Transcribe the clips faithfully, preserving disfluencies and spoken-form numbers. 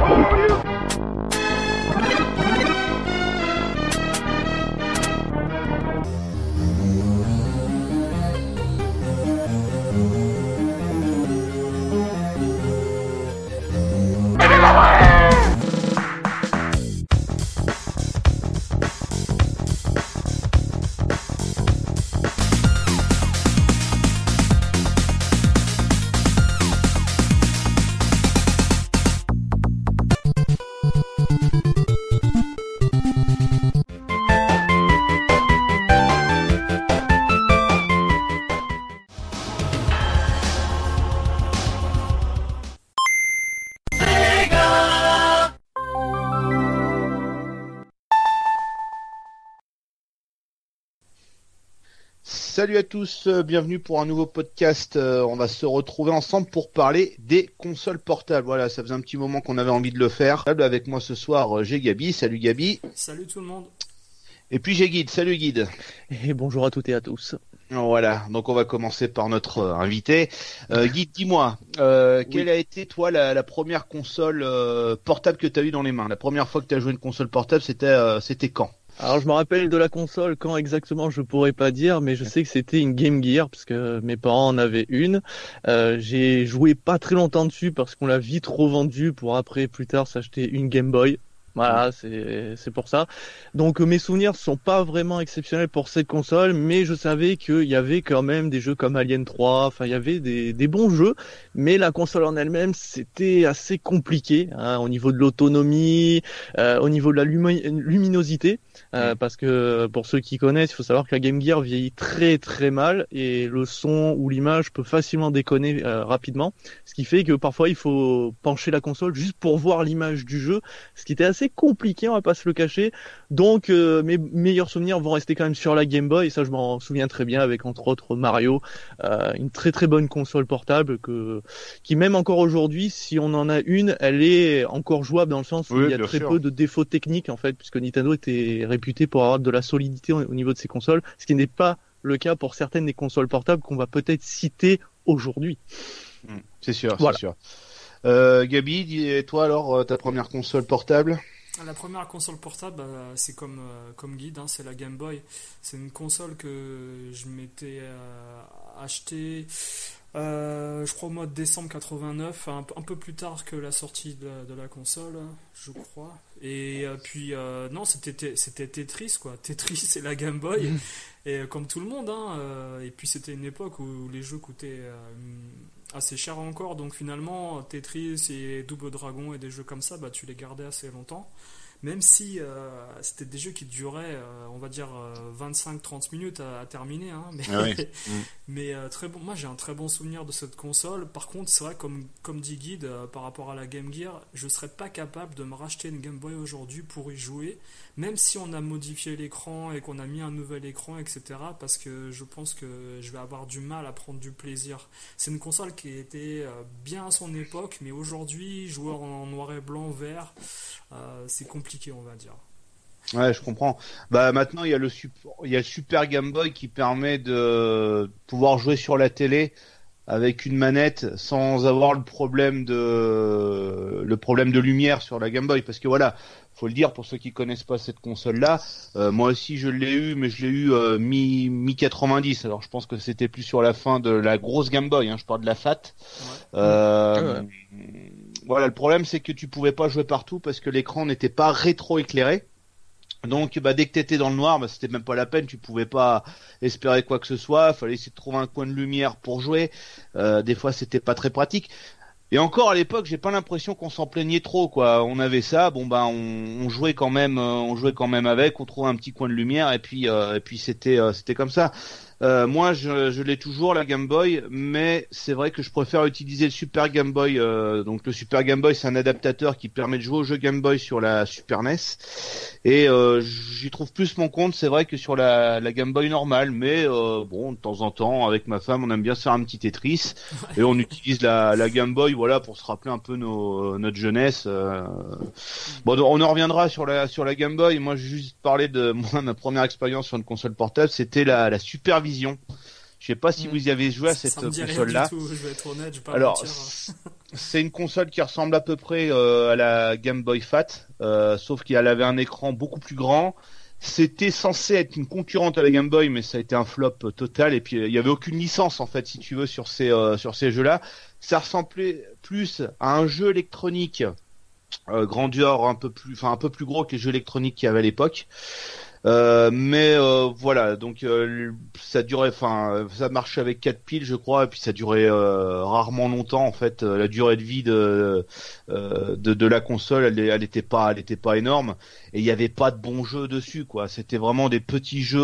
Salut à tous, euh, bienvenue pour un nouveau podcast. Euh, on va se retrouver ensemble pour parler des consoles portables. Voilà, ça faisait un petit moment qu'on avait envie de le faire. Avec moi ce soir, euh, j'ai Gabi. Salut Gabi. Salut tout le monde. Et puis j'ai Guide. Salut Guide. Et bonjour à toutes et à tous. Voilà, donc on va commencer par notre euh, invité. Euh, Guide, dis-moi, euh, oui. Quelle a été toi la, la première console euh, portable que tu as eu dans les mains? La première fois que tu as joué une console portable, c'était euh, c'était quand? Alors je me rappelle de la console, quand exactement je pourrais pas dire, mais je sais que c'était une Game Gear parce que mes parents en avaient une. Euh, j'ai joué pas très longtemps dessus parce qu'on l'a vite revendue pour après plus tard s'acheter une Game Boy. Voilà, c'est c'est pour ça. Donc mes souvenirs sont pas vraiment exceptionnels pour cette console, mais je savais qu'il y avait quand même des jeux comme Alien trois, enfin il y avait des des bons jeux, mais la console en elle-même c'était assez compliqué hein, au niveau de l'autonomie, euh, au niveau de la lumi- luminosité, euh, parce que pour ceux qui connaissent, il faut savoir que la Game Gear vieillit très très mal et le son ou l'image peut facilement déconner euh, rapidement, ce qui fait que parfois il faut pencher la console juste pour voir l'image du jeu, ce qui était assez compliqué, on va pas se le cacher. Donc euh, mes meilleurs souvenirs vont rester quand même sur la Game Boy, et ça je m'en souviens très bien avec entre autres Mario, euh, une très très bonne console portable que qui même encore aujourd'hui, si on en a une, elle est encore jouable dans le sens où oui, il y a très sûr. peu de défauts techniques en fait, puisque Nintendo était réputé pour avoir de la solidité au, au niveau de ses consoles, ce qui n'est pas le cas pour certaines des consoles portables qu'on va peut-être citer aujourd'hui. Mmh, c'est sûr, voilà. c'est sûr. Euh, Gabi, et toi alors, ta première console portable? La première console portable, bah, c'est comme, euh, comme Guide, hein, c'est la Game Boy. C'est une console que je m'étais euh, acheté, euh, je crois au mois de décembre quatre-vingt-neuf, un, un peu plus tard que la sortie de la, de la console, je crois. Et euh, puis, euh, non, c'était, c'était Tetris, quoi. Tetris et la Game Boy. Et euh, comme tout le monde, hein, euh, et puis c'était une époque où les jeux coûtaient euh, assez cher encore, donc finalement Tetris et Double Dragon et des jeux comme ça, bah, tu les gardais assez longtemps, même si euh, c'était des jeux qui duraient, euh, on va dire, euh, vingt-cinq à trente minutes à, à terminer, hein, mais, ah oui. mmh. mais euh, très bon, moi j'ai un très bon souvenir de cette console. Par contre, c'est vrai, comme, comme dit Guide, euh, par rapport à la Game Gear, je serais pas capable de me racheter une Game Boy aujourd'hui pour y jouer, même si on a modifié l'écran et qu'on a mis un nouvel écran, et cetera, parce que je pense que je vais avoir du mal à prendre du plaisir. C'est une console qui était bien à son époque, mais aujourd'hui, joueur en noir et blanc, vert, euh, c'est compliqué, on va dire. Ouais, je comprends. Bah maintenant, il y a le super, il y a le Super Game Boy qui permet de pouvoir jouer sur la télé avec une manette sans avoir le problème de le problème de lumière sur la Game Boy, parce que voilà, faut le dire pour ceux qui connaissent pas cette console là, euh, moi aussi je l'ai eu, mais je l'ai eu euh, mi mi quatre-vingt-dix, alors je pense que c'était plus sur la fin de la grosse Game Boy, hein, je parle de la Fat. Ouais. Euh, ouais. Voilà, le problème c'est que tu pouvais pas jouer partout parce que l'écran n'était pas rétro-éclairé. Donc, bah, dès que t'étais dans le noir, bah, c'était même pas la peine, tu pouvais pas espérer quoi que ce soit, fallait essayer de trouver un coin de lumière pour jouer, euh, des fois c'était pas très pratique. Et encore à l'époque, j'ai pas l'impression qu'on s'en plaignait trop, quoi. On avait ça, bon bah on, on jouait quand même, euh, on jouait quand même avec, on trouvait un petit coin de lumière et puis euh, et puis c'était euh, c'était comme ça. Euh, moi, je, je l'ai toujours la Game Boy, mais c'est vrai que je préfère utiliser le Super Game Boy. Euh, donc le Super Game Boy, c'est un adaptateur qui permet de jouer au jeu Game Boy sur la Super N E S, et euh, j'y trouve plus mon compte. C'est vrai que sur la, la Game Boy normale, mais euh, bon, de temps en temps, avec ma femme, on aime bien se faire un petit Tetris, et on utilise la, la Game Boy, voilà, pour se rappeler un peu nos, notre jeunesse. Euh... Bon, on en reviendra sur la sur la Game Boy. Moi, j'ai juste parlé de moi, ma première expérience sur une console portable, c'était la, la Super Vision. Je sais pas si vous y avez joué à cette console-là. Je vais être honnête, je vais pas Alors, mentir. c'est une console qui ressemble à peu près euh, à la Game Boy Fat, euh, sauf qu'elle avait un écran beaucoup plus grand. C'était censé être une concurrente à la Game Boy, mais ça a été un flop total. Et puis il y avait aucune licence en fait, si tu veux, sur ces euh, sur ces jeux-là. Ça ressemblait plus à un jeu électronique euh, grandeur un peu plus, enfin un peu plus gros que les jeux électroniques qu'il y avait à l'époque. Euh, mais euh, voilà, donc euh, ça durait, enfin ça marchait avec quatre piles je crois, et puis ça durait euh, rarement longtemps en fait. Euh, la durée de vie de euh, de, de la console, elle, elle était pas, elle était pas énorme, et il y avait pas de bons jeux dessus quoi. C'était vraiment des petits jeux,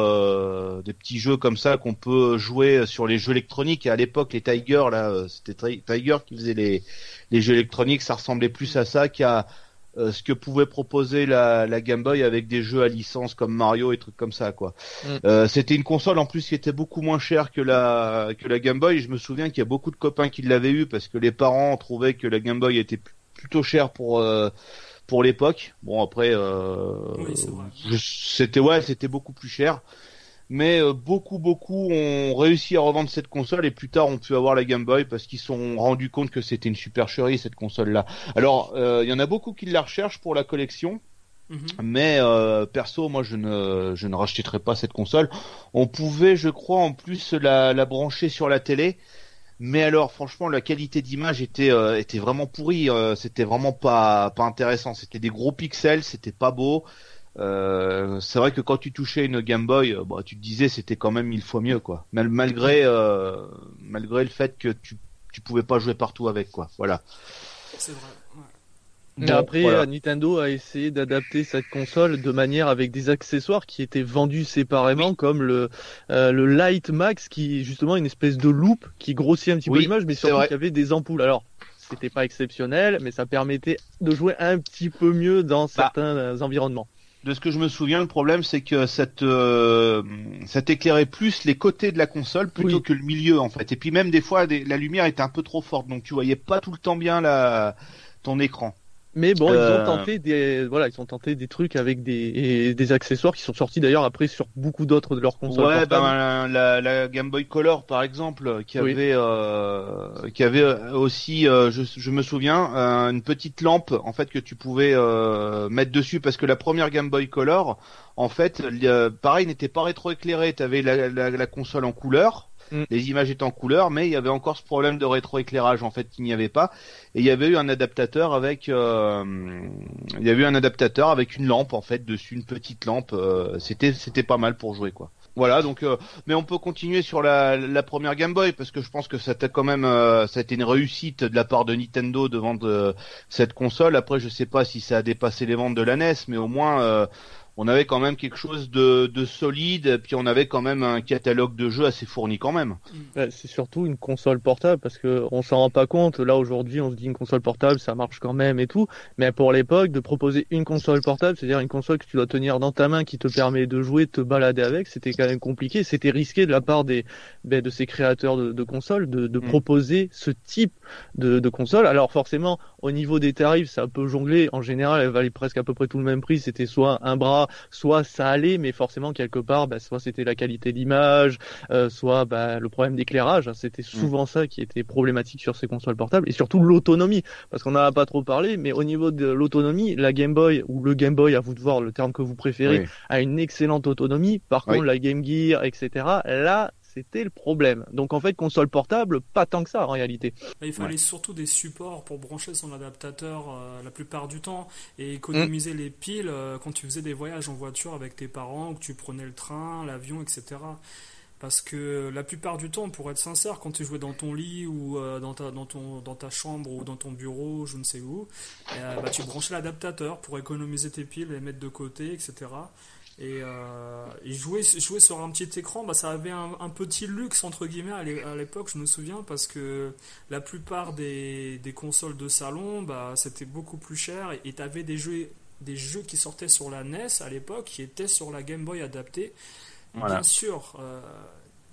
euh, des petits jeux comme ça qu'on peut jouer sur les jeux électroniques. Et à l'époque les Tiger là, c'était Tiger qui faisait les les jeux électroniques, ça ressemblait plus à ça qu'à Euh, ce que pouvait proposer la, la Game Boy avec des jeux à licence comme Mario et trucs comme ça quoi. Mm. Euh, c'était une console en plus qui était beaucoup moins chère que la que la Game Boy. Je me souviens qu'il y a beaucoup de copains qui l'avaient eu parce que les parents trouvaient que la Game Boy était p- plutôt chère pour euh, pour l'époque. Bon après, euh, oui, c'est vrai. Je, c'était ouais, c'était beaucoup plus cher. Mais euh, beaucoup beaucoup ont réussi à revendre cette console et plus tard ont pu avoir la Game Boy parce qu'ils se sont rendus compte que c'était une supercherie cette console là. Alors il euh, y en a beaucoup qui la recherchent pour la collection, mm-hmm. mais euh, perso moi je ne je ne rachèterai pas cette console. On pouvait je crois en plus la, la brancher sur la télé, mais alors franchement la qualité d'image était euh, était vraiment pourrie, euh, c'était vraiment pas pas intéressant, c'était des gros pixels, c'était pas beau. Euh, c'est vrai que quand tu touchais une Game Boy, bah, tu te disais c'était quand même mille fois mieux quoi. Mal, malgré euh, malgré le fait que tu tu pouvais pas jouer partout avec quoi. Voilà. C'est vrai. Ouais. Mais bon, après, voilà. Nintendo a essayé d'adapter cette console de manière avec des accessoires qui étaient vendus séparément, oui. comme le euh, le Light Max, qui est justement une espèce de loupe qui grossit un petit oui, peu l'image, mais surtout qu'il y avait des ampoules. Alors, c'était pas exceptionnel, mais ça permettait de jouer un petit peu mieux dans certains bah. environnements. De ce que je me souviens, le problème c'est que ça te, euh, ça t'éclairait plus les côtés de la console plutôt oui. que le milieu en fait. Et puis même des fois, des, la lumière était un peu trop forte, donc tu voyais pas tout le temps bien la, ton écran. Mais bon, euh... ils ont tenté des, voilà, ils ont tenté des trucs avec des, des accessoires qui sont sortis d'ailleurs après sur beaucoup d'autres de leurs consoles. Ouais, ben la, la Game Boy Color par exemple, qui avait, oui. euh, qui avait aussi, euh, je, je me souviens, euh, une petite lampe en fait que tu pouvais euh, mettre dessus parce que la première Game Boy Color, en fait, euh, pareil, n'était pas rétroéclairée. T'avais la, la, la console en couleur. Mm. Les images étaient en couleur, mais il y avait encore ce problème de rétroéclairage en fait qu'il n'y avait pas. Et il y avait eu un adaptateur avec, euh, il y avait eu un adaptateur avec une lampe en fait dessus, une petite lampe. Euh, c'était c'était pas mal pour jouer quoi. Voilà donc, euh, mais on peut continuer sur la, la première Game Boy parce que je pense que ça a quand même, euh, ça a été une réussite de la part de Nintendo de vendre euh, cette console. Après je sais pas si ça a dépassé les ventes de la N E S, mais au moins euh, on avait quand même quelque chose de, de solide, et puis on avait quand même un catalogue de jeux assez fourni quand même. Ouais, c'est surtout une console portable parce que on s'en rend pas compte. Là aujourd'hui, on se dit une console portable, ça marche quand même et tout. Mais pour l'époque, de proposer une console portable, c'est-à-dire une console que tu dois tenir dans ta main, qui te permet de jouer, de te balader avec, c'était quand même compliqué. C'était risqué de la part des ben, de ces créateurs de, de consoles de, de mmh. proposer ce type de, de console. Alors forcément, au niveau des tarifs, ça peut jongler. En général, elle valait presque à peu près tout le même prix. C'était soit un bras, soit ça allait, mais forcément quelque part, bah, soit c'était la qualité d'image, euh, soit bah, le problème d'éclairage. Hein, c'était souvent mmh. ça qui était problématique sur ces consoles portables, et surtout l'autonomie, parce qu'on n'en a pas trop parlé, mais au niveau de l'autonomie, la Game Boy, ou le Game Boy, à vous de voir le terme que vous préférez, oui. a une excellente autonomie. Par oui. contre, la Game Gear, et cetera, là, c'était le problème. Donc en fait, console portable, pas tant que ça en réalité. Il fallait ouais. surtout des supports pour brancher son adaptateur euh, la plupart du temps et économiser mmh. les piles euh, quand tu faisais des voyages en voiture avec tes parents, ou que tu prenais le train, l'avion, et cetera. Parce que la plupart du temps, pour être sincère, quand tu jouais dans ton lit ou euh, dans, ta, dans, ton, dans ta chambre ou dans ton bureau, je ne sais où, euh, bah, tu branchais l'adaptateur pour économiser tes piles, les mettre de côté, et cetera. Et, euh, et jouer, jouer sur un petit écran, bah, ça avait un, un petit luxe entre guillemets à l'époque, je me souviens, parce que la plupart des, des consoles de salon, bah, c'était beaucoup plus cher, et tu avais des jeux, des jeux qui sortaient sur la N E S à l'époque qui étaient sur la Game Boy adaptée. Voilà. Bien sûr, euh,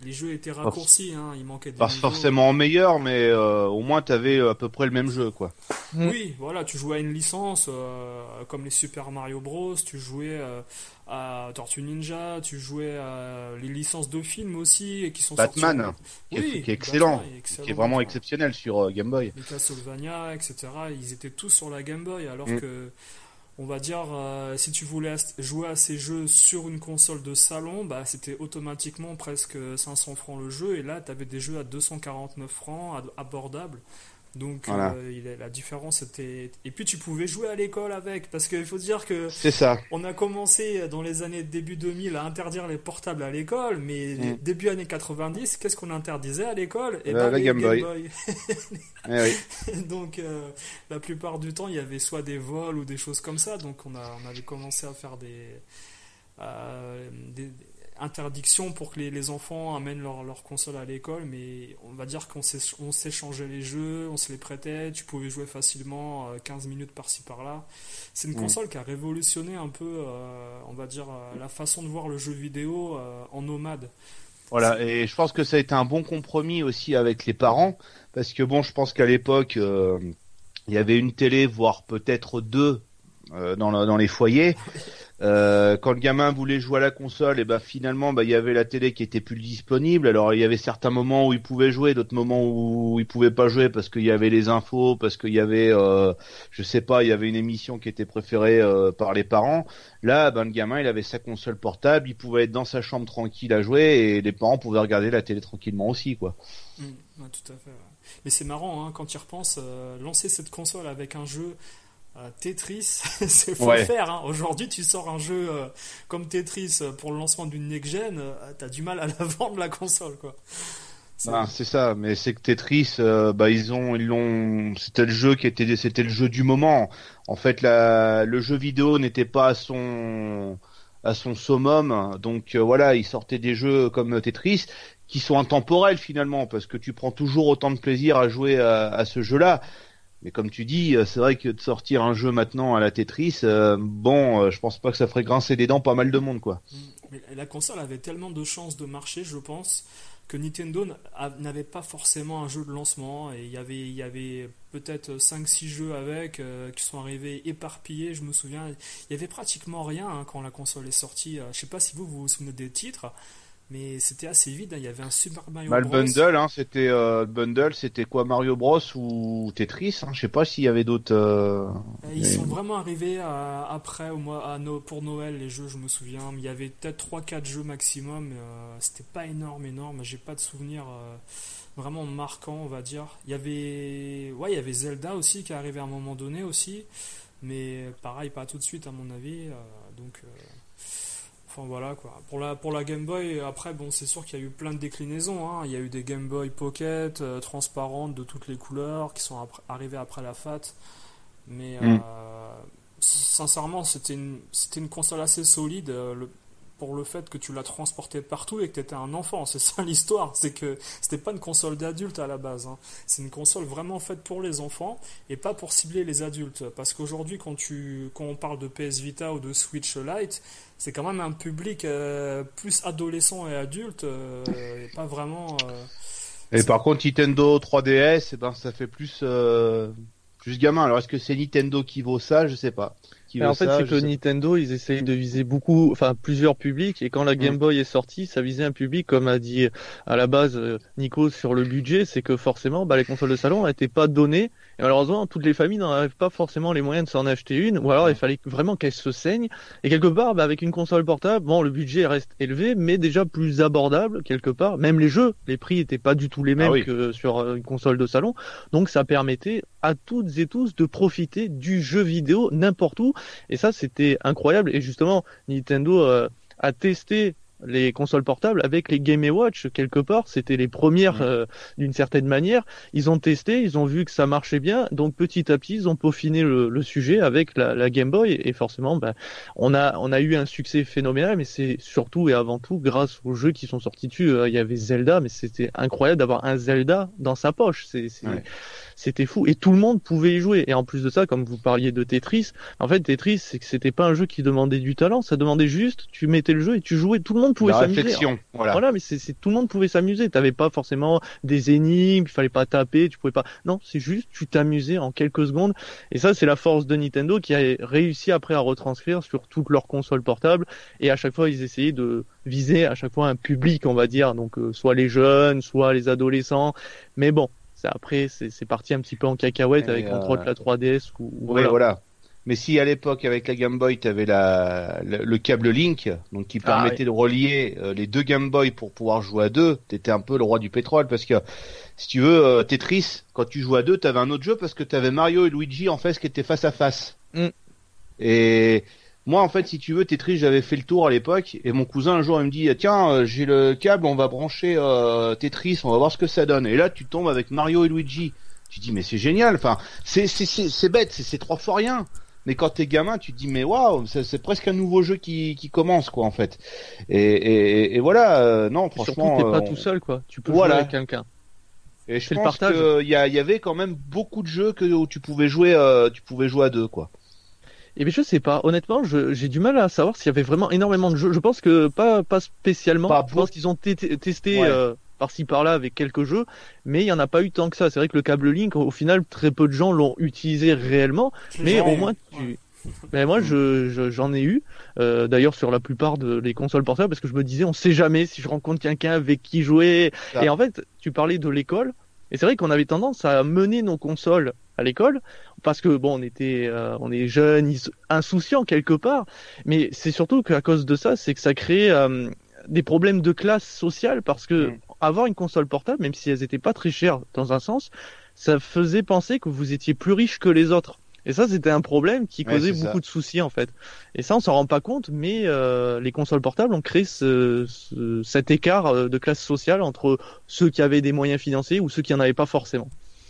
les jeux étaient raccourcis, hein, il manquait des Pas niveaux. forcément meilleur, mais euh, au moins t'avais à peu près le même jeu, quoi. Oui, voilà, tu jouais à une licence euh, comme les Super Mario Bros, tu jouais euh, à Tortue Ninja, tu jouais à les licences de films aussi qui sont Batman, sorties. qui est, Oui, qui est excellent, Batman est excellent, qui est vraiment enfin, exceptionnel sur euh, Game Boy. les Castlevania, et cetera. Ils étaient tous sur la Game Boy, alors Mm. que on va dire, euh, si tu voulais as- jouer à ces jeux sur une console de salon, bah, c'était automatiquement presque cinq cents francs le jeu, et là, tu avais des jeux à deux cent quarante-neuf francs, ad- abordables. Donc, Voilà. euh, il est- la différence était. Et puis, tu pouvais jouer à l'école avec, parce qu'il faut dire que C'est ça. on a commencé dans les années début deux mille à interdire les portables à l'école, mais Mm. début années quatre-vingt-dix, qu'est-ce qu'on interdisait à l'école? Et La- la les Game Boy. Eh oui. Donc, euh, la plupart du temps, il y avait soit des vols ou des choses comme ça. Donc, on, a, on avait commencé à faire des, euh, des interdictions pour que les, les enfants amènent leur, leur console à l'école. Mais on va dire qu'on s'é- on s'échangeait les jeux, on se les prêtait. Tu pouvais jouer facilement euh, quinze minutes par-ci par-là. C'est une Mm. console qui a révolutionné un peu, euh, on va dire, euh, la façon de voir le jeu vidéo euh, en nomade. Voilà, et je pense que ça a été un bon compromis aussi avec les parents, parce que bon, je pense qu'à l'époque, euh, il y avait une télé, voire peut-être deux euh, dans, la- dans les foyers. Euh, quand le gamin voulait jouer à la console, et ben finalement, bah, il y avait la télé qui était plus disponible. Alors il y avait certains moments où il pouvait jouer, d'autres moments où il pouvait pas jouer parce qu'il y avait les infos, parce qu'il y avait, euh, je sais pas, il y avait une émission qui était préférée euh, par les parents. Là, ben le gamin, il avait sa console portable, il pouvait être dans sa chambre tranquille à jouer, et les parents pouvaient regarder la télé tranquillement aussi, quoi. Mm, ouais, tout à fait. Ouais. Mais c'est marrant, hein, quand tu y repenses, euh, lancer cette console avec un jeu euh, Tetris, c'est faut Ouais. le faire. Hein. Aujourd'hui, tu sors un jeu euh, comme Tetris euh, pour le lancement d'une next-gen, euh, t'as du mal à la vendre la console, quoi. C'est- Ben, c'est ça, mais c'est que Tetris, euh, bah ils ont, ils l'ont, c'était le jeu qui était, c'était le jeu du moment. En fait, la, le jeu vidéo n'était pas à son, à son summum, donc euh, voilà, ils sortaient des jeux comme Tetris qui sont intemporels finalement, parce que tu prends toujours autant de plaisir à jouer à, à ce jeu-là. Mais comme tu dis, euh, c'est vrai que de sortir un jeu maintenant à la Tetris, euh, bon, euh, je pense pas que ça ferait grincer des dents pas mal de monde, quoi. Mm. Mais la console avait tellement de chances de marcher, je pense, que Nintendo n'a- n'avait pas forcément un jeu de lancement. Et il y avait, il y avait peut-être cinq six jeux avec euh, qui sont arrivés éparpillés. Je me souviens, il y avait pratiquement rien hein, quand la console est sortie. Euh, je sais pas si vous vous vous souvenez des titres, mais c'était assez vide. Hein. Il y avait un Super Mario Bah, le Bros. bundle, hein, c'était euh, le bundle, c'était quoi, Mario Bros ou Tetris, hein, je sais pas s'il y avait d'autres. Euh... Euh, Ils sont vraiment arrivés à- après au mois, à No- pour Noël les jeux, je me souviens. Il y avait peut-être trois quatre jeux maximum. Euh, c'était pas énorme, énorme. J'ai pas de souvenirs euh, vraiment marquants, on va dire. Il y avait, ouais, il y avait Zelda aussi qui est arrivé à un moment donné aussi, mais pareil, pas tout de suite à mon avis. euh, donc, euh, enfin voilà quoi. Pour la pour la Game Boy, après bon, c'est sûr qu'il y a eu plein de déclinaisons. Hein. Il y a eu des Game Boy Pocket euh, transparentes de toutes les couleurs qui sont après- arrivées après la Fat. Mais Mm. euh, sincèrement, c'était une, c'était une console assez solide euh, le- pour le fait que tu la transportais partout et que tu étais un enfant. C'est ça l'histoire. C'est que c'était pas une console d'adulte à la base. Hein. C'est une console vraiment faite pour les enfants et pas pour cibler les adultes. Parce qu'aujourd'hui, quand, tu, quand on parle de P S Vita ou de Switch Lite, c'est quand même un public euh, plus adolescent et adulte euh, et pas vraiment. Euh, Et par contre, Nintendo trois D S, eh ben, ça fait plus, euh, plus gamin. Alors, est-ce que c'est Nintendo qui vaut ça? Je sais pas. Qui Mais veut en fait, ça, c'est je que sais Nintendo, ils essayent de viser beaucoup, enfin plusieurs publics. Et quand la Game Mm. Boy est sortie, ça visait un public, comme a dit à la base euh, Nico sur le budget, c'est que forcément, bah, les consoles de salon n'étaient pas données. Et malheureusement, toutes les familles n'en avaient pas forcément les moyens de s'en acheter une. Ou alors, il fallait vraiment qu'elles se saignent. Et quelque part, bah, avec une console portable, bon, le budget reste élevé, mais déjà plus abordable quelque part. Même les jeux, les prix étaient pas du tout les mêmes Ah oui. que sur euh, une console de salon. Donc, ça permettait à toutes et tous de profiter du jeu vidéo n'importe où. Et ça, c'était incroyable. Et justement, Nintendo euh, a testé les consoles portables avec les Game and Watch quelque part. C'était les premières Mmh. euh, d'une certaine manière. Ils ont testé, ils ont vu que ça marchait bien. Donc petit à petit, ils ont peaufiné le, le sujet avec la, la Game Boy. Et forcément, ben, on a on a eu un succès phénoménal. Mais c'est surtout et avant tout grâce aux jeux qui sont sortis dessus. Euh, il y avait Zelda, mais c'était incroyable d'avoir un Zelda dans sa poche. C'est, c'est... Ouais. C'était fou et tout le monde pouvait y jouer. Et en plus de ça, comme vous parliez de Tetris, en fait Tetris, c'est que c'était pas un jeu qui demandait du talent, ça demandait juste, tu mettais le jeu et tu jouais, tout le monde monde pouvait La s'amuser. réflexion, voilà. Voilà, mais c'est, c'est tout le monde pouvait s'amuser. T'avais pas forcément des énigmes, il fallait pas taper, tu pouvais pas. Non, c'est juste tu t'amusais en quelques secondes. Et ça, c'est la force de Nintendo qui a réussi après à retranscrire sur toutes leurs consoles portables. Et à chaque fois, ils essayaient de viser à chaque fois un public, on va dire, donc euh, soit les jeunes, soit les adolescents. Mais bon, c'est après, c'est, c'est parti un petit peu en cacahuète Et avec euh... entre autres la trois D S. Ou, ou oui, voilà. voilà. Mais si à l'époque avec la Game Boy t'avais la le, le câble Link, donc qui permettait ah, oui. de relier euh, les deux Game Boy pour pouvoir jouer à deux, t'étais un peu le roi du pétrole parce que si tu veux euh, Tetris, quand tu jouais à deux, t'avais un autre jeu parce que t'avais Mario et Luigi en fait qui étaient face à face. Mm. Et moi en fait si tu veux Tetris j'avais fait le tour à l'époque et mon cousin un jour il me dit tiens euh, j'ai le câble, on va brancher euh, Tetris, on va voir ce que ça donne. Et là tu tombes avec Mario et Luigi. Tu dis mais c'est génial, enfin c'est c'est c'est, c'est bête, c'est, c'est trois fois rien. Mais quand t'es gamin, tu te dis mais waouh, c'est, c'est presque un nouveau jeu qui, qui commence quoi en fait. Et, et, et voilà, euh, non franchement. Surtout t'es pas euh, tout seul quoi. Tu peux voilà. jouer avec quelqu'un. Et je c'est pense qu'il y, a, y avait quand même beaucoup de jeux que où tu pouvais jouer, euh, tu pouvais jouer à deux quoi. Et bien je sais pas, honnêtement, je, j'ai du mal à savoir s'il y avait vraiment énormément de jeux. Je pense que pas pas spécialement. Pas je pense qu'ils ont t- t- testé. Ouais. Euh, par-ci par-là avec quelques jeux, mais il y en a pas eu tant que ça. C'est vrai que le câble Link, au final, très peu de gens l'ont utilisé réellement, c'est mais au moins tu. Ouais. Mais moi, je, je, j'en ai eu. Euh, d'ailleurs, sur la plupart de les consoles portables, parce que je me disais, on sait jamais si je rencontre quelqu'un avec qui jouer. Ah. Et en fait, tu parlais de l'école, et c'est vrai qu'on avait tendance à mener nos consoles à l'école, parce que bon, on était, euh, on est jeunes, insouciants quelque part. Mais c'est surtout qu'à cause de ça, c'est que ça crée euh, des problèmes de classe sociale, parce que mmh. avoir une console portable, même si elles étaient pas très chères dans un sens, ça faisait penser que vous étiez plus riche que les autres. Et ça, c'était un problème qui causait ouais, beaucoup ça. de soucis en fait. Et ça, on s'en rend pas compte, mais euh, les consoles portables ont créé ce, ce, cet écart de classe sociale entre ceux qui avaient des moyens financiers ou ceux qui en avaient pas forcément.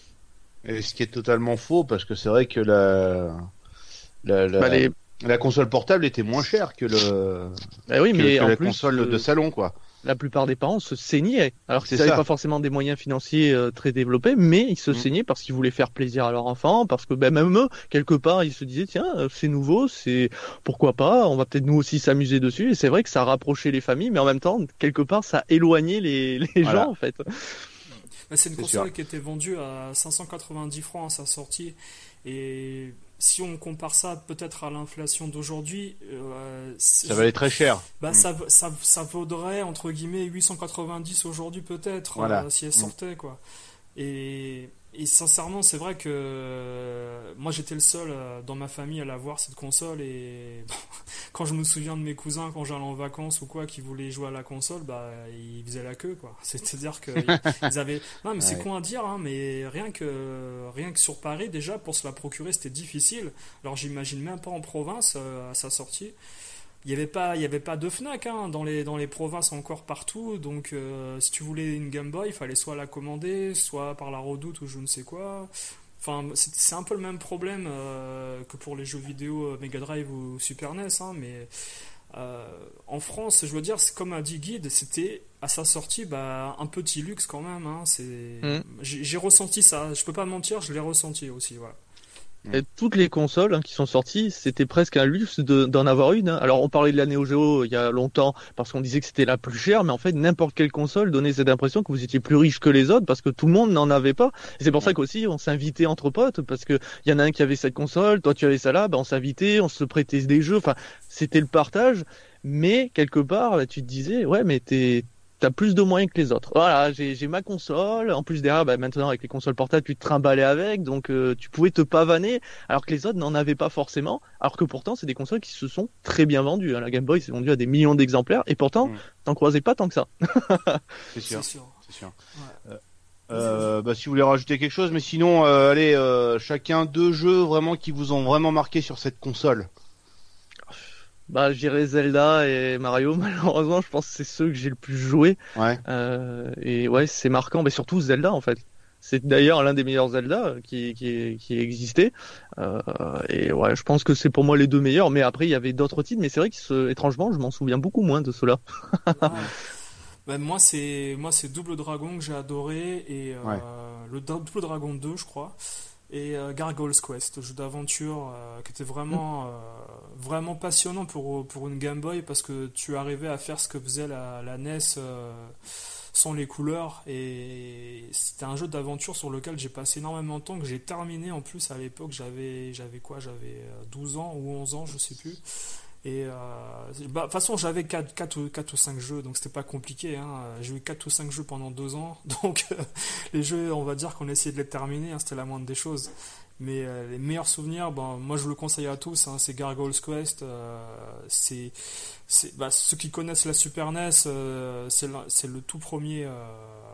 Et ce qui est totalement faux, parce que c'est vrai que la la, la, bah les... la console portable était moins chère que le bah oui, que, mais que en la plus, console euh... de salon quoi. La plupart des parents se saignaient, alors qu'ils n'avaient pas forcément des moyens financiers euh, très développés, mais ils se mmh. saignaient parce qu'ils voulaient faire plaisir à leur enfant, parce que ben, même eux, quelque part, ils se disaient tiens, c'est nouveau, c'est pourquoi pas, on va peut-être nous aussi s'amuser dessus. Et c'est vrai que ça rapprochait les familles, mais en même temps, quelque part, ça éloignait les, les voilà. gens en fait. Bah, c'est une c'est console sûr. qui était vendue à cinq cent quatre-vingt-dix francs à sa sortie, et si on compare ça peut-être à l'inflation d'aujourd'hui, euh, ça valait très cher. Bah, mmh. ça, ça, ça vaudrait entre guillemets huit cent quatre-vingt-dix aujourd'hui peut-être, voilà. euh, si elle sortait mmh. quoi. Et, et sincèrement, c'est vrai que euh, moi j'étais le seul euh, dans ma famille à l'avoir cette console, et bon, quand je me souviens de mes cousins quand j'allais en vacances ou quoi qui voulaient jouer à la console, bah ils faisaient la queue quoi. C'est-à-dire que ils avaient non mais ouais. c'est con à dire hein, mais rien que rien que sur Paris déjà pour se la procurer c'était difficile. Alors j'imagine même pas en province euh, à sa sortie. Il y avait pas il y avait pas de Fnac hein, dans les dans les provinces encore partout, donc euh, si tu voulais une Game Boy il fallait soit la commander soit par la Redoute ou je ne sais quoi. Enfin c'est, c'est un peu le même problème euh, que pour les jeux vidéo Mega Drive ou Super N E S hein, mais euh, en France je veux dire c'est comme a dit Guide, c'était à sa sortie bah un petit luxe quand même hein, c'est mmh. j'ai, j'ai ressenti ça, je peux pas mentir, je l'ai ressenti aussi voilà. Et toutes les consoles hein, qui sont sorties, c'était presque un luxe de, d'en avoir une. Hein. Alors on parlait de la Neo Geo il y a longtemps parce qu'on disait que c'était la plus chère, mais en fait n'importe quelle console donnait cette impression que vous étiez plus riche que les autres parce que tout le monde n'en avait pas. Et c'est pour ça qu'aussi on s'invitait entre potes parce que il y en a un qui avait cette console, toi tu avais ça là, ben on s'invitait, on se prêtait des jeux. Enfin c'était le partage, mais quelque part là, tu te disais ouais mais t'es t'as plus de moyens que les autres. Voilà, j'ai, j'ai ma console. En plus derrière, bah, maintenant avec les consoles portables, tu te trimballais avec, donc euh, tu pouvais te pavaner, alors que les autres n'en avaient pas forcément. Alors que pourtant, c'est des consoles qui se sont très bien vendues. Hein. La Game Boy s'est vendue à des millions d'exemplaires, et pourtant, mmh. t'en croisais pas tant que ça. c'est sûr, c'est sûr. C'est sûr. Ouais. Euh, euh, bah, si vous voulez rajouter quelque chose, mais sinon, euh, allez, euh, chacun deux jeux vraiment qui vous ont vraiment marqué sur cette console. Bah, je dirais Zelda et Mario. Malheureusement, je pense que c'est ceux que j'ai le plus joué. Ouais. Euh, et ouais, c'est marquant. Mais surtout Zelda, en fait. C'est d'ailleurs l'un des meilleurs Zelda qui qui qui existait. Euh, et ouais, je pense que c'est pour moi les deux meilleurs. Mais après, il y avait d'autres titres. Mais c'est vrai que ce, étrangement, je m'en souviens beaucoup moins de ceux-là. Ouais. Ben, moi, c'est moi c'est Double Dragon que j'ai adoré et euh, ouais. le Double Dragon deux, je crois. et euh, Gargoyle's Quest, jeu d'aventure euh, qui était vraiment, euh, vraiment passionnant pour, pour une Game Boy parce que tu arrivais à faire ce que faisait la, la N E S euh, sans les couleurs, et c'était un jeu d'aventure sur lequel j'ai passé énormément de temps, que j'ai terminé en plus à l'époque. J'avais, j'avais quoi, j'avais douze ans ou onze ans, je sais plus. Et euh, bah, de toute façon, j'avais quatre, quatre, quatre ou cinq jeux, donc c'était pas compliqué. Hein. J'ai eu quatre ou cinq jeux pendant deux ans, donc euh, les jeux, on va dire qu'on essayait de les terminer, hein, c'était la moindre des choses. Mais euh, les meilleurs souvenirs, bon, moi je le conseille à tous, hein, c'est Gargoyle's Quest. Euh, c'est, c'est, bah, ceux qui connaissent la Super N E S, euh, c'est, le, c'est le tout premier euh,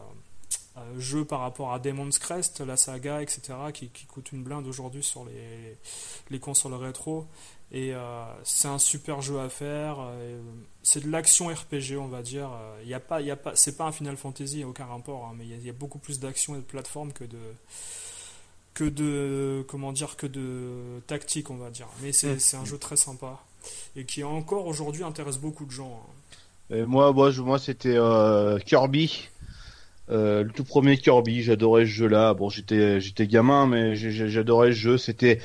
euh, jeu par rapport à Demon's Crest, la saga, et cetera, qui, qui coûte une blinde aujourd'hui sur les, les consoles rétro. Et euh, c'est un super jeu à faire. Euh, c'est de l'action R P G, on va dire. Il y a pas, il y a pas, c'est pas un Final Fantasy, aucun rapport, hein, mais il y, a, il y a beaucoup plus d'action et de plateforme que de que de comment dire que de tactique, on va dire. Mais c'est, mmh. c'est un jeu très sympa et qui encore aujourd'hui intéresse beaucoup de gens. Hein. Et moi, moi, je, moi, c'était euh, Kirby, euh, le tout premier Kirby. J'adorais ce jeu-là. Bon, j'étais, j'étais gamin, mais j'adorais ce jeu. C'était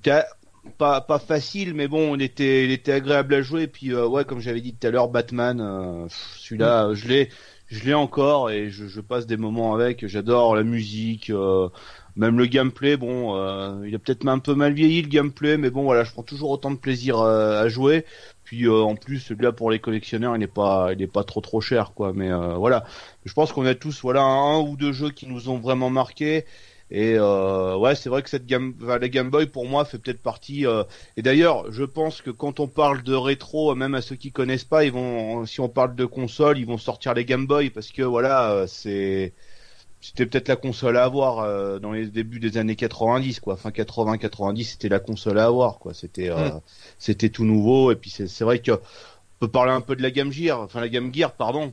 pas pas facile, mais bon, il était il était agréable à jouer. Et puis euh, ouais, comme j'avais dit tout à l'heure, Batman, euh, celui-là, mmh. je l'ai je l'ai encore et je, je passe des moments avec. J'adore la musique, euh, même le gameplay. Bon, euh, il a peut-être un peu mal vieilli le gameplay, mais bon voilà, je prends toujours autant de plaisir euh, à jouer. Puis euh, en plus, celui-là pour les collectionneurs, il n'est pas il est pas trop trop cher quoi. Mais euh, voilà, je pense qu'on a tous voilà un, un ou deux jeux qui nous ont vraiment marqué. Et euh, ouais, c'est vrai que cette Game, enfin, la Game Boy pour moi fait peut-être partie. Euh, et d'ailleurs, je pense que quand on parle de rétro, même à ceux qui connaissent pas, ils vont, si on parle de console, ils vont sortir les Game Boy parce que voilà, c'est, c'était peut-être la console à avoir euh, dans les débuts des années quatre-vingt-dix, quoi. Fin quatre-vingts quatre-vingt-dix, c'était la console à avoir, quoi. C'était, euh, mmh. c'était tout nouveau. Et puis c'est, c'est vrai que on peut parler un peu de la Game Gear, enfin la Game Gear, pardon,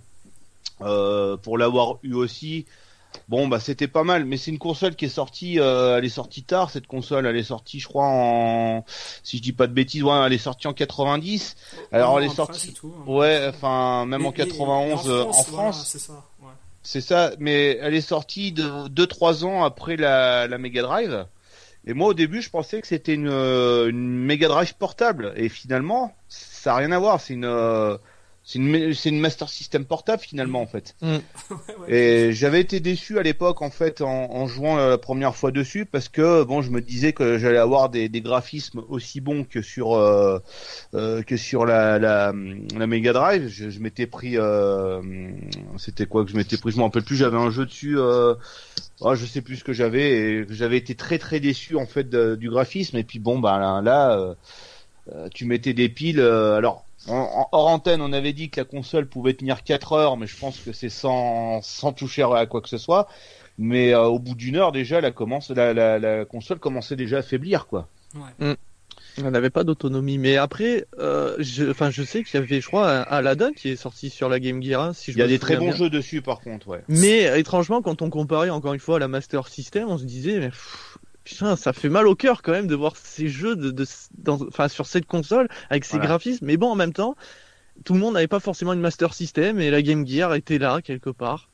euh, pour l'avoir eu aussi. Bon bah c'était pas mal, mais c'est une console qui est sortie, euh, elle est sortie tard cette console, elle est sortie je crois en, si je dis pas de bêtises, ouais, elle est sortie en quatre-vingt-dix. Alors oh, elle est sortie, tout, hein, ouais, enfin même mais, en quatre-vingt-onze en France, en France voilà, c'est ça. Ouais. C'est ça, mais elle est sortie de deux trois ans après la, la Mega Drive. Et moi au début je pensais que c'était une, une Mega Drive portable, et finalement ça a rien à voir, c'est une C'est une, c'est une Master System portable finalement en fait. Mm. Et j'avais été déçu à l'époque en fait en, en jouant la première fois dessus parce que bon je me disais que j'allais avoir des, des graphismes aussi bons que sur euh, euh, que sur la, la, la Mega Drive. Je, je m'étais pris euh, c'était quoi que je m'étais pris, je m'en rappelle plus. J'avais un jeu dessus, euh, oh, je sais plus ce que j'avais et j'avais été très très déçu en fait de, du graphisme. Et puis bon bah là, là euh, tu mettais des piles euh, alors. En, hors antenne, on avait dit que la console pouvait tenir quatre heures, mais je pense que c'est sans, sans toucher à quoi que ce soit. Mais euh, au bout d'une heure, déjà, la, commence, la, la, la console commençait déjà à faiblir, quoi. Ouais. Mmh. On n'avait pas d'autonomie. Mais après, euh, je, enfin, je sais qu'il y avait, je crois, un Aladdin qui est sorti sur la Game Gear. Hein, si je Il y a des très bien. bons jeux dessus, par contre, ouais. Mais étrangement, quand on comparait encore une fois à la Master System, on se disait, mais pff, putain, ça fait mal au cœur quand même de voir ces jeux de, de, dans, enfin, sur cette console avec ces voilà. graphismes. Mais bon, en même temps, tout le monde n'avait pas forcément une Master System et la Game Gear était là quelque part.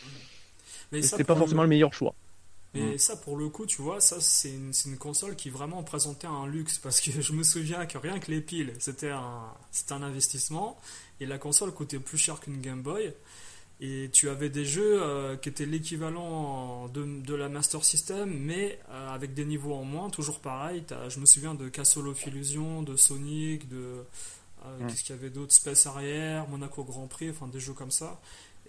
Mais c'était pas forcément le... le meilleur choix. Mais mmh. ça, pour le coup, tu vois, ça c'est une, c'est une console qui vraiment présentait un luxe parce que je me souviens que rien que les piles, c'était un, c'était un investissement et la console coûtait plus cher qu'une Game Boy. Et tu avais des jeux euh, qui étaient l'équivalent de, de la Master System, mais euh, avec des niveaux en moins, toujours pareil. Je me souviens de Castle of Illusion, de Sonic, de euh, mmh. qu'est-ce qu'il y avait d'autre, Space Harrier, Monaco Grand Prix, enfin des jeux comme ça.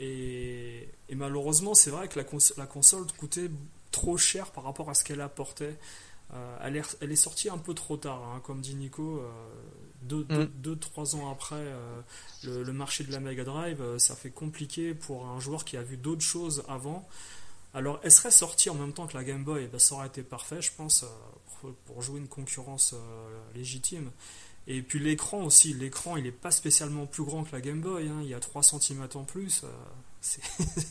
Et, et malheureusement, c'est vrai que la, cons- la console coûtait trop cher par rapport à ce qu'elle apportait. Euh, elle, est, elle est sortie un peu trop tard, hein, comme dit Nico. Euh, deux, mmh. deux, deux, trois ans après euh, le, le marché de la Mega Drive, euh, ça fait compliqué pour un joueur qui a vu d'autres choses avant. Alors, elle serait sortie en même temps que la Game Boy, ben, ça aurait été parfait, je pense, euh, pour, pour jouer une concurrence euh, légitime. Et puis l'écran aussi, l'écran il est pas spécialement plus grand que la Game Boy, hein, il y a trois centimètres en plus. Euh, c'est...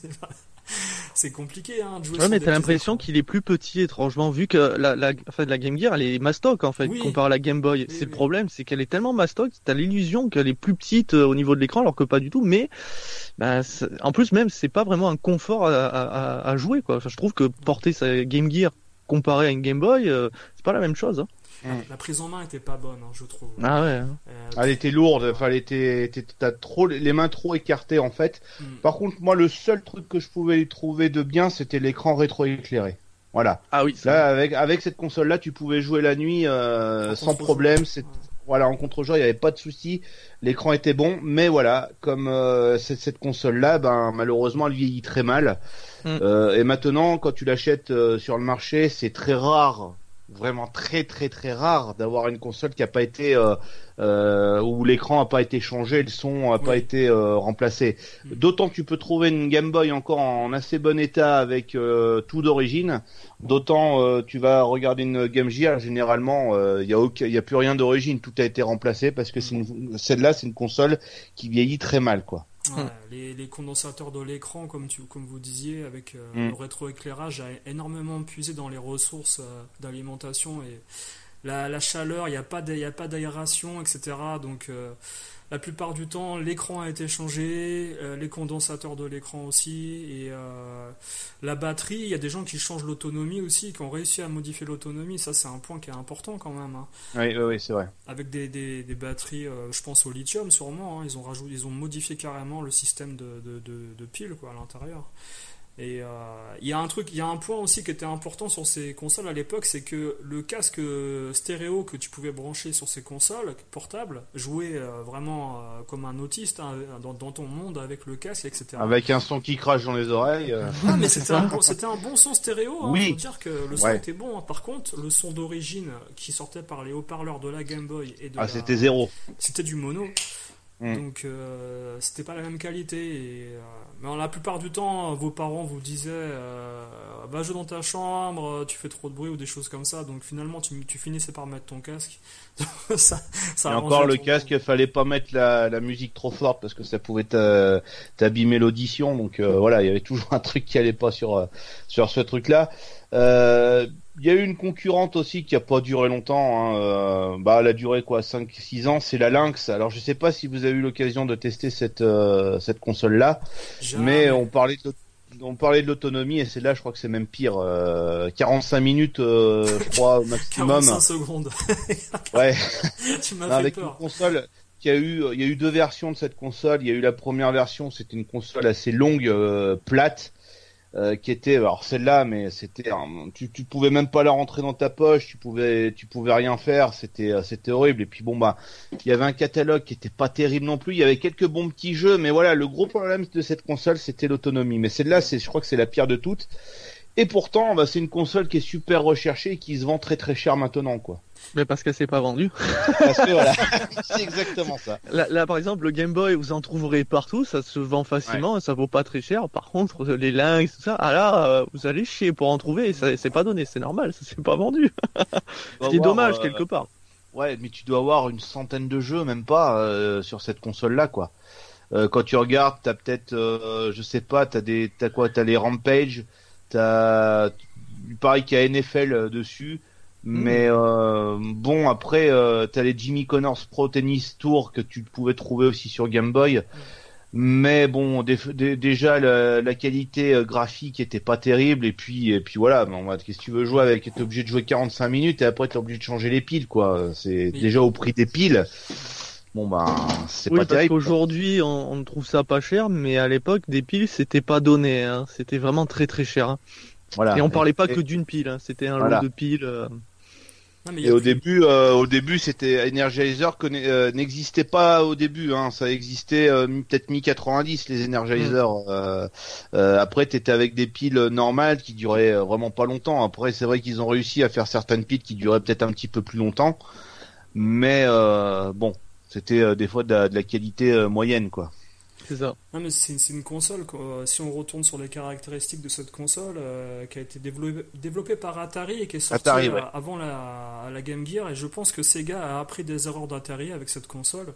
C'est compliqué hein, de jouer. Ouais, sur mais t'as l'impression écrans. Qu'il est plus petit étrangement vu que la, la, enfin, la Game Gear elle est mastoc en fait oui. comparé à la Game Boy. Oui, c'est oui. le problème, c'est qu'elle est tellement mastoc, t'as l'illusion qu'elle est plus petite euh, au niveau de l'écran alors que pas du tout. Mais bah, en plus même c'est pas vraiment un confort à, à, à jouer quoi. Enfin, je trouve que porter sa Game Gear comparé à une Game Boy, euh, c'est pas la même chose. Hein. La, la prise en main était pas bonne, hein, je trouve. Ah ouais. Hein. Euh, Elle était lourde, enfin, elle était, était- t'as trop, les mains trop écartées en fait. hmm. Par contre, moi, le seul truc que je pouvais trouver de bien, c'était l'écran rétroéclairé. Voilà. Ah oui. Ça... Là, avec avec cette console-là, tu pouvais jouer la nuit euh, En sans contre-jour. problème. C'est Ouais. voilà, en contre-jour, il n'y avait pas de souci. L'écran était bon, mais voilà, comme euh, c'est- cette console-là, ben malheureusement, elle vieillit très mal. Mm. Euh, et maintenant, quand tu l'achètes euh, sur le marché, c'est très rare, vraiment très très très rare d'avoir une console qui a pas été euh, euh, où l'écran a pas été changé, le son a pas Oui. été euh, remplacé. Mm. D'autant que tu peux trouver une Game Boy encore en assez bon état avec euh, tout d'origine. D'autant euh, tu vas regarder une Game Gear, généralement il euh, y a aucun, y a plus rien d'origine, tout a été remplacé parce que c'est une, celle-là c'est une console qui vieillit très mal quoi. Ouais, les, les condensateurs de l'écran, comme, tu, comme vous disiez, avec euh, Mm. le rétroéclairage, a énormément puisé dans les ressources euh, d'alimentation et la, la chaleur, il n'y a pas d'a- il y a pas d'aération, et cetera. Donc euh, la plupart du temps, l'écran a été changé, euh, les condensateurs de l'écran aussi, et euh, la batterie, il y a des gens qui changent l'autonomie aussi, qui ont réussi à modifier l'autonomie. Ça, c'est un point qui est important quand même. Hein. Oui, oui, oui c'est vrai. Avec des, des, des batteries, euh, je pense au lithium sûrement, hein, ils ont rajouté, ils ont modifié carrément le système de, de, de, de piles quoi, à l'intérieur. Et euh, il y a un truc, il y a un point aussi qui était important sur ces consoles à l'époque, c'est que le casque stéréo que tu pouvais brancher sur ces consoles portables jouait euh, vraiment euh, comme un autiste hein, dans, dans ton monde avec le casque, et cetera. Avec un son qui crache dans les oreilles. Euh... Ah, mais c'était un, bon, c'était un bon son stéréo, hein, Oui. faut dire que le son Ouais. était bon. Hein. Par contre, le son d'origine qui sortait par les haut-parleurs de la Game Boy et de Ah, la... c'était zéro. c'était du mono. Mm. Donc euh, c'était pas la même qualité. Et, euh, mais la plupart du temps, vos parents vous disaient euh, va jouer dans ta chambre, tu fais trop de bruit ou des choses comme ça. Donc finalement, tu, tu finissais par mettre ton casque. ça, ça Et arrangeait encore le ton- casque, il fallait pas mettre la, la musique trop forte parce que ça pouvait t'a- t'abîmer l'audition. Donc euh, voilà, il y avait toujours un truc qui allait pas sur euh, sur ce truc-là. Euh, Il y a eu une concurrente aussi qui a pas duré longtemps. Hein. Euh, bah, elle a duré quoi, cinq six ans. C'est la Lynx. Alors je sais pas si vous avez eu l'occasion de tester cette euh, cette console-là, Jamais. mais on parlait de l'aut- on parlait de l'autonomie et c'est là, je crois que c'est même pire. Euh, quarante-cinq minutes, euh, je crois au maximum. quarante-cinq secondes. Ouais. Tu m'as Non, fait avec une peur. console qui a eu, il y a eu deux versions de cette console. Il y a eu la première version, c'était une console assez longue, euh, plate, euh, qui était, alors celle-là, mais c'était, un- tu, tu pouvais même pas la rentrer dans ta poche, tu pouvais, tu pouvais rien faire, c'était, euh, c'était horrible. Et puis bon bah, il y avait un catalogue qui était pas terrible non plus. Il y avait quelques bons petits jeux, mais voilà, le gros problème de cette console, c'était l'autonomie. Mais celle-là, c'est, je crois que c'est la pire de toutes. Et pourtant, bah, c'est une console qui est super recherchée et qui se vend très très cher maintenant, quoi. Mais parce qu'elle s'est pas vendue. Parce que voilà, c'est exactement ça. Là, là, par exemple, le Game Boy, vous en trouverez partout, ça se vend facilement, et ça vaut pas très cher. Par contre, les Lynx, tout ça, ah là, euh, vous allez chier pour en trouver, et ça, c'est pas donné, c'est normal, ça s'est pas vendu. Ce qui est dommage, euh, quelque part. Ouais, mais tu dois avoir une centaine de jeux, même pas, euh, sur cette console-là, quoi. Euh, quand tu regardes, t'as peut-être, euh, je sais pas, t'as des, t'as quoi, t'as les Rampage, t'as, pareil qu'il y a N F L euh, dessus, mais euh, bon, après, euh, t'as les Jimmy Connors Pro Tennis Tour que tu pouvais trouver aussi sur Game Boy. Mais bon, dé- dé- déjà la, la qualité euh, graphique était pas terrible et puis et puis voilà. Bon, bah, qu'est-ce que tu veux jouer avec? T'es obligé de jouer quarante-cinq minutes et après t'es obligé de changer les piles, quoi. C'est Oui. déjà au prix des piles. Bon bah, c'est Oui, pas parce terrible. qu'aujourd'hui, on, on trouve ça pas cher, mais à l'époque, des piles, c'était pas donné, hein. C'était vraiment très très cher. Hein. Voilà. Et on parlait pas Et- que d'une pile, hein. C'était un Voilà. lot de piles. euh. Non, mais il y Et a au plus- début, euh, au début, c'était Energizer conna- euh, n'existait pas au début. Hein, ça existait euh, mi- peut-être mi quatre-vingt-dix les Energizer. Euh, euh, après, t'étais avec des piles normales qui duraient euh, vraiment pas longtemps. Après, c'est vrai qu'ils ont réussi à faire certaines piles qui duraient peut-être un petit peu plus longtemps, mais euh, bon, c'était euh, des fois de la, de la qualité euh, moyenne, quoi. C'est ça. Non, mais c'est c'est une console, quoi. Si on retourne sur les caractéristiques de cette console, euh, qui a été développée, développée par Atari et qui est sortie Atari, euh, ouais. avant la, la Game Gear, et je pense que Sega a appris des erreurs d'Atari avec cette console.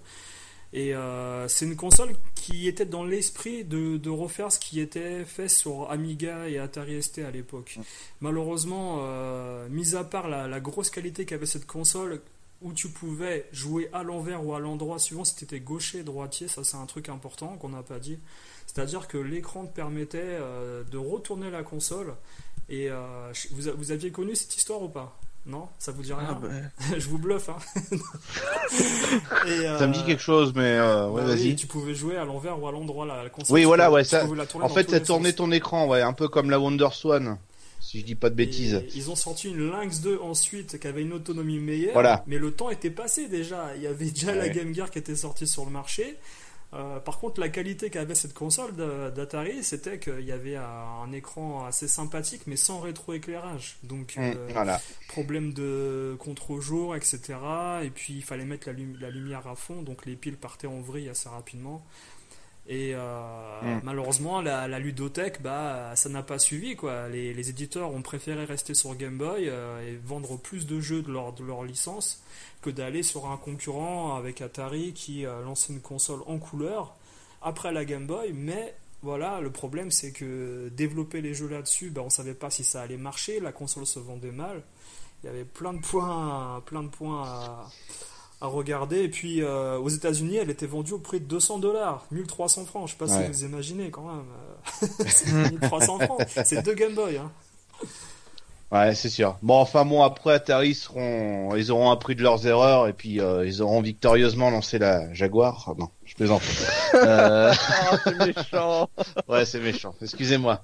Et euh, c'est une console qui était dans l'esprit de, de refaire ce qui était fait sur Amiga et Atari S T à l'époque. Malheureusement, euh, mis à part la, la grosse qualité qu'avait cette console, où tu pouvais jouer à l'envers ou à l'endroit suivant si tu étais gaucher, droitier, ça c'est un truc important qu'on n'a pas dit. C'est-à-dire que l'écran te permettait euh, de retourner la console Et euh, vous, vous aviez connu cette histoire ou pas? Non, ça vous dit rien? Ah, bah. Je vous bluffe, hein. Et, euh, Ça me dit quelque chose, mais euh, ouais, bah vas-y. oui, tu pouvais jouer à l'envers ou à l'endroit la console. Oui, tu voilà, pouvais, ouais, tu ça. pouvais la tourner En dans fait, tous ça les tournait sens. ton écran, ouais, un peu comme la WonderSwan, si je dis pas de bêtises. Et ils ont sorti une Lynx deux ensuite qui avait une autonomie meilleure, Voilà. mais le temps était passé déjà. Il y avait déjà Ouais. la Game Gear qui était sortie sur le marché. Euh, par contre, la qualité qu'avait cette console de- d'Atari, c'était qu'il y avait un, un écran assez sympathique, mais sans rétroéclairage. Donc, Mmh, euh, voilà. problème de contre-jour, et cetera. Et puis, il fallait mettre la, lum- la lumière à fond, donc les piles partaient en vrille assez rapidement. Et euh, Mm. malheureusement, la, la ludothèque, bah, ça n'a pas suivi, quoi. Les, les éditeurs ont préféré rester sur Game Boy euh, et vendre plus de jeux de leur, de leur licence que d'aller sur un concurrent avec Atari qui euh, lançait une console en couleur après la Game Boy. Mais voilà, le problème, c'est que développer les jeux là-dessus, bah, on savait pas si ça allait marcher. La console se vendait mal. Il y avait plein de points, plein de points à à regarder. Et puis euh, aux États-Unis, elle était vendue au prix de deux cents dollars, mille trois cents francs. Je sais pas Ouais. si vous imaginez quand même. euh, c'est mille trois cents francs. C'est deux Game Boy. Hein. Ouais, c'est sûr. Bon, enfin bon, après Atari seront, ils auront appris de leurs erreurs et puis euh, ils auront victorieusement lancé la Jaguar. Ah, non, je plaisante. euh... Ah, c'est méchant. Ouais, c'est méchant. Excusez-moi.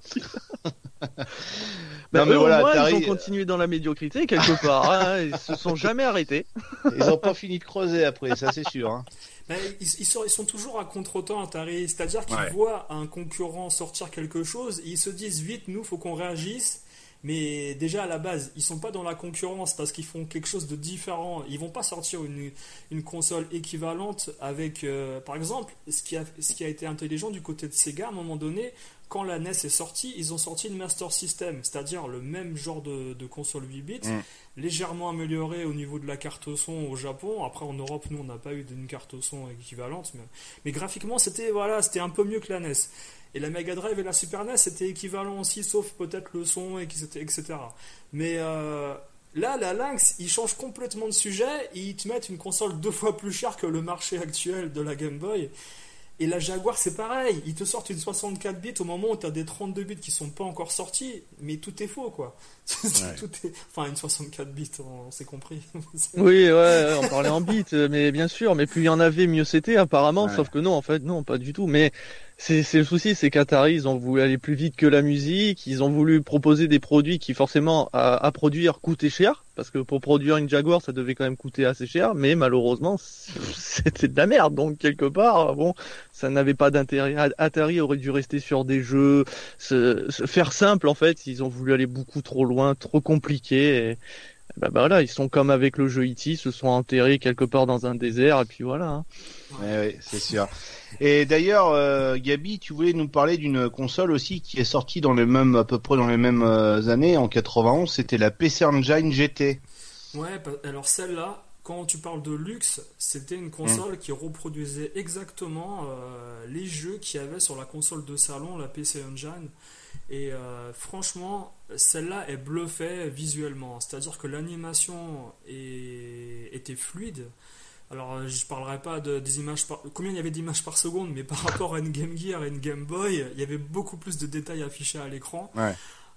Bah, Non, mais eux, voilà, au moins, Atari, ils ont continué dans la médiocrité quelque part. Hein. Ils se sont jamais arrêtés. ils ont pas fini de creuser après, ça c'est sûr. Hein. Ben, ils, ils sont, ils sont toujours à contre-temps Atari. C'est-à-dire qu'ils Ouais. voient un concurrent sortir quelque chose, et ils se disent vite, nous, faut qu'on réagisse. Mais déjà à la base, ils sont pas dans la concurrence parce qu'ils font quelque chose de différent. Ils vont pas sortir une, une console équivalente avec, euh, par exemple, ce qui, a, ce qui a été intelligent du côté de Sega à un moment donné, quand la N E S est sortie, ils ont sorti une Master System, c'est-à-dire le même genre de, de console huit bits, Mm. légèrement améliorée au niveau de la carte son au Japon. Après en Europe, nous on n'a pas eu d'une carte son équivalente, mais, mais graphiquement c'était voilà, c'était un peu mieux que la N E S. Et la Mega Drive et la Super N E S c'était équivalent aussi, sauf peut-être le son, et et cetera. Mais euh, là, la Lynx, ils changent complètement de sujet, et ils te mettent une console deux fois plus chère que le marché actuel de la Game Boy. Et la Jaguar, c'est pareil. Ils te sortent une soixante-quatre bits au moment où tu as des trente-deux bits qui sont pas encore sortis, mais tout est faux, quoi. Ouais. Tout est... Enfin, une soixante-quatre bits, on s'est compris. Oui, ouais, ouais, on parlait en bits, mais bien sûr. Mais plus il y en avait, mieux c'était apparemment. Ouais. Sauf que non, en fait, non, pas du tout. Mais c'est, c'est le souci, c'est qu'Atari, ils ont voulu aller plus vite que la musique. Ils ont voulu proposer des produits qui, forcément, à, à produire, coûtaient cher. Parce que pour produire une Jaguar, ça devait quand même coûter assez cher. Mais malheureusement, c'était de la merde. Donc, quelque part, bon, ça n'avait pas d'intérêt. Atari aurait dû rester sur des jeux, se, se faire simple, en fait. Ils ont voulu aller beaucoup trop loin, trop compliqué. Et, bah, bah voilà, ils sont comme avec le jeu E T, se sont enterrés quelque part dans un désert. Et puis voilà. Hein. Ouais, oui, c'est sûr. Et d'ailleurs, euh, Gabi, tu voulais nous parler d'une console aussi qui est sortie dans les mêmes, à peu près dans les mêmes euh, années, en quatre-vingt-onze, c'était la P C Engine G T. Ouais, alors celle-là, quand tu parles de luxe, c'était une console mmh. qui reproduisait exactement euh, les jeux qu'il y avait sur la console de salon, la P C Engine. Et euh, franchement, celle-là, elle bluffait visuellement. C'est-à-dire que l'animation est... était fluide. Alors, je parlerai pas de, des images par... Combien il y avait d'images par seconde, mais par rapport à une Game Gear et une Game Boy, il y avait beaucoup plus de détails affichés à l'écran. Ouais.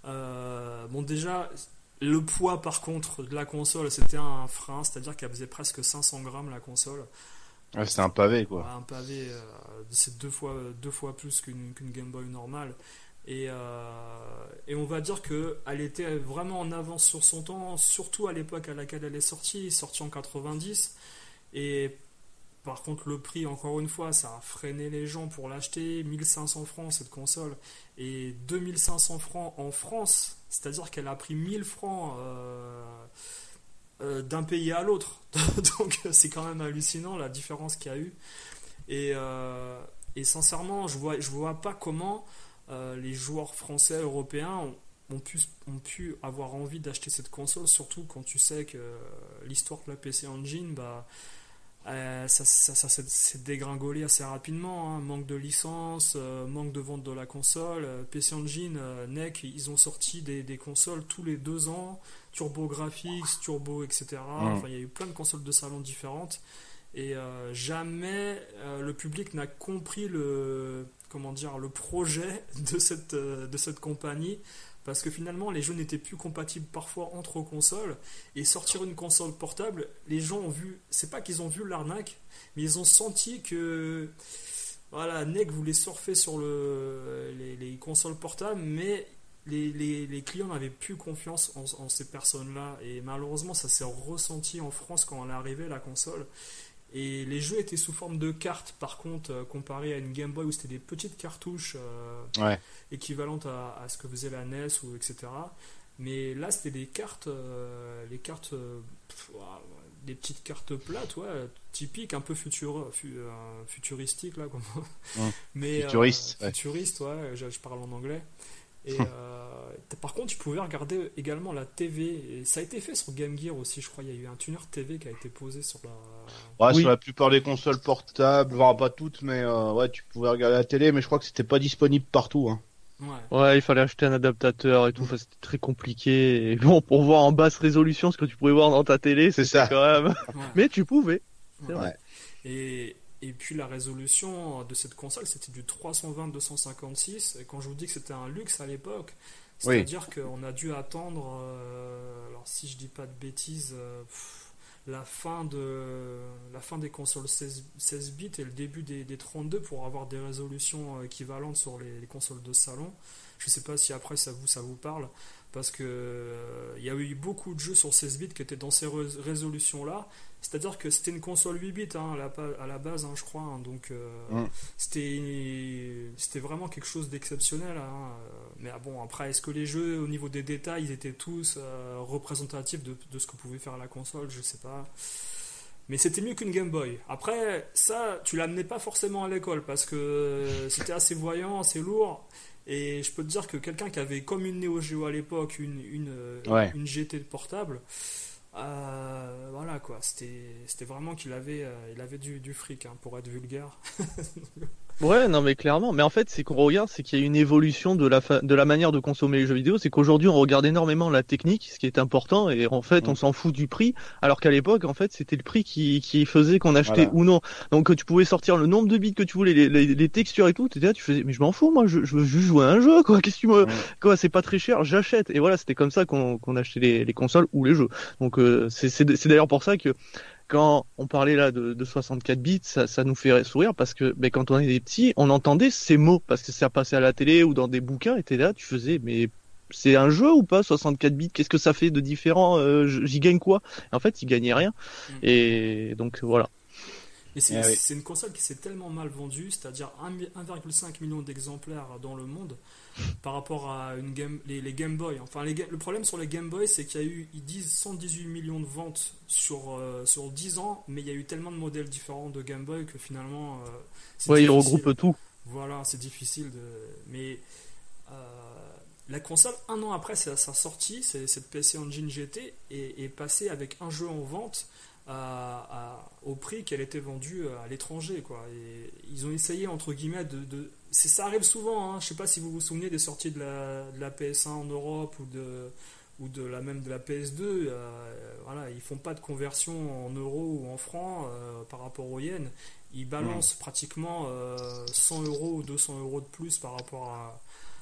Euh, bon, déjà, le poids, par contre, de la console, c'était un frein, c'est-à-dire qu'elle faisait presque cinq cents grammes, la console. Ouais, c'était un pavé, quoi. Un pavé, euh, c'est deux fois, deux fois plus qu'une, qu'une Game Boy normale. Et, euh, et on va dire qu'elle était vraiment en avance sur son temps, surtout à l'époque à laquelle elle est sortie, sortie en quatre-vingt-dix. Et par contre, le prix, encore une fois, ça a freiné les gens pour l'acheter. mille cinq cents francs cette console, et deux mille cinq cents francs en France, c'est-à-dire qu'elle a pris mille francs euh, euh, d'un pays à l'autre. Donc c'est quand même hallucinant la différence qu'il y a eu. Et, euh, et sincèrement, je vois, je vois pas comment euh, les joueurs français, européens ont, ont, pu, ont pu avoir envie d'acheter cette console, surtout quand tu sais que euh, l'histoire de la P C Engine, bah, Euh, ça, ça, ça s'est, s'est dégringolé assez rapidement, hein. Manque de licence, euh, manque de vente de la console. euh, P C Engine, euh, N E C, ils ont sorti des, des consoles tous les deux ans, Turbo Graphics, Turbo, et cetera. Mmh. Enfin, il y a eu plein de consoles de salon différentes, et euh, jamais euh, le public n'a compris le comment dire, le projet de cette, euh, de cette compagnie. Parce que finalement, les jeux n'étaient plus compatibles parfois entre consoles. Et sortir une console portable, les gens ont vu, c'est pas qu'ils ont vu l'arnaque, mais ils ont senti que voilà, N E C voulait surfer sur le, les, les consoles portables, mais les, les, les clients n'avaient plus confiance en, en ces personnes-là. Et malheureusement, ça s'est ressenti en France quand elle est arrivée, la console. Et les jeux étaient sous forme de cartes, par contre, euh, comparé à une Game Boy où c'était des petites cartouches euh, ouais. équivalentes à, à ce que faisait la N E S, ou, et cetera. Mais là, c'était des cartes, euh, les cartes, euh, pff, des petites cartes plates, ouais, typiques, un peu futur, fu, euh, futuristiques, là, comme... Mmh. Mais, futuriste, euh, ouais. Futuriste, ouais, je, je parle en anglais. Et euh, par contre, tu pouvais regarder également la T V. Et ça a été fait sur Game Gear aussi, je crois. Il y a eu un tuner T V qui a été posé sur la. Ouais, Oui. sur la plupart des consoles portables, voire pas toutes, mais euh, ouais, tu pouvais regarder la télé, mais je crois que c'était pas disponible partout. Hein. Ouais. Ouais, il fallait acheter un adaptateur et tout, enfin, c'était très compliqué. Et bon, pour voir en basse résolution ce que tu pouvais voir dans ta télé, C'est c'était ça. quand même. Ouais. Mais tu pouvais. C'est Ouais. vrai. Et, et puis la résolution de cette console, c'était du trois cent vingt deux cent cinquante-six. Et quand je vous dis que c'était un luxe à l'époque, c'est-à-dire oui. qu'on a dû attendre, euh, alors si je dis pas de bêtises, euh, pff, la fin de la fin des consoles seize, seize bits et le début des, des trente-deux pour avoir des résolutions équivalentes sur les, les consoles de salon. Je sais pas si après ça vous ça vous parle, parce que euh, il y a eu beaucoup de jeux sur seize bits qui étaient dans ces rés- résolutions là. C'est-à-dire que c'était une console huit bits hein, à, la, à la base, hein, je crois. Hein, donc euh, mm. c'était c'était vraiment quelque chose d'exceptionnel. Hein, mais ah, bon, après, est-ce que les jeux, au niveau des détails, ils étaient tous euh, représentatifs de, de ce que pouvait faire la console? Je sais pas. Mais c'était mieux qu'une Game Boy. Après, ça, tu l'amenais pas forcément à l'école parce que c'était assez voyant, assez lourd. Et je peux te dire que quelqu'un qui avait, comme une Neo Geo à l'époque, une, une, ouais. une G T portable, euh, voilà quoi, c'était, c'était vraiment qu'il avait, euh, il avait du, du fric hein, pour être vulgaire. Ouais, non mais clairement. Mais en fait, c'est qu'on regarde, c'est qu'il y a une évolution de la fa... de la manière de consommer les jeux vidéo. C'est qu'aujourd'hui, on regarde énormément la technique, ce qui est important, et en fait, mmh. on s'en fout du prix. Alors qu'à l'époque, en fait, c'était le prix qui qui faisait qu'on achetait voilà. ou non. Donc, tu pouvais sortir le nombre de bits que tu voulais, les, les, les textures et tout. T'étais là, tu faisais, mais je m'en fous, moi, je, je veux juste jouer à un jeu, quoi. Qu'est-ce que tu me, mmh. quoi, c'est pas très cher, j'achète. Et voilà, c'était comme ça qu'on qu'on achetait les, les consoles ou les jeux. Donc, euh, c'est c'est c'est d'ailleurs pour ça que quand on parlait là de, de soixante-quatre bits, ça, ça nous fait sourire parce que ben, quand on était petits, on entendait ces mots parce que ça passait à la télé ou dans des bouquins et t'es là, tu faisais mais c'est un jeu ou pas soixante-quatre bits? Qu'est-ce que ça fait de différent? euh, J'y gagne quoi? En fait, il gagnait rien. Mmh. Et donc voilà. Et c'est, eh oui. c'est une console qui s'est tellement mal vendue, c'est-à-dire un virgule cinq million d'exemplaires dans le monde par rapport à une game, les, les Game Boy. Enfin, les, le problème sur les Game Boy, c'est qu'il y a eu, ils disent cent dix-huit millions de ventes sur, euh, sur dix ans, mais il y a eu tellement de modèles différents de Game Boy que finalement. Euh, c'est ouais, difficile. Ils regroupent tout. Voilà, c'est difficile de. Mais. Euh, la console, un an après sa, sa sortie, c'est, cette P C Engine G T, est, est passée avec un jeu en vente. À, à, au prix qu'elle était vendue à l'étranger quoi. Et ils ont essayé entre guillemets de, de... C'est, ça arrive souvent hein. Je sais pas si vous vous souvenez des sorties de la, de la P S un en Europe ou de, ou de la même de la P S deux euh, voilà, ils font pas de conversion en euros ou en francs euh, par rapport au yen, ils balancent mmh. pratiquement euh, cent euros ou deux cents euros de plus par rapport à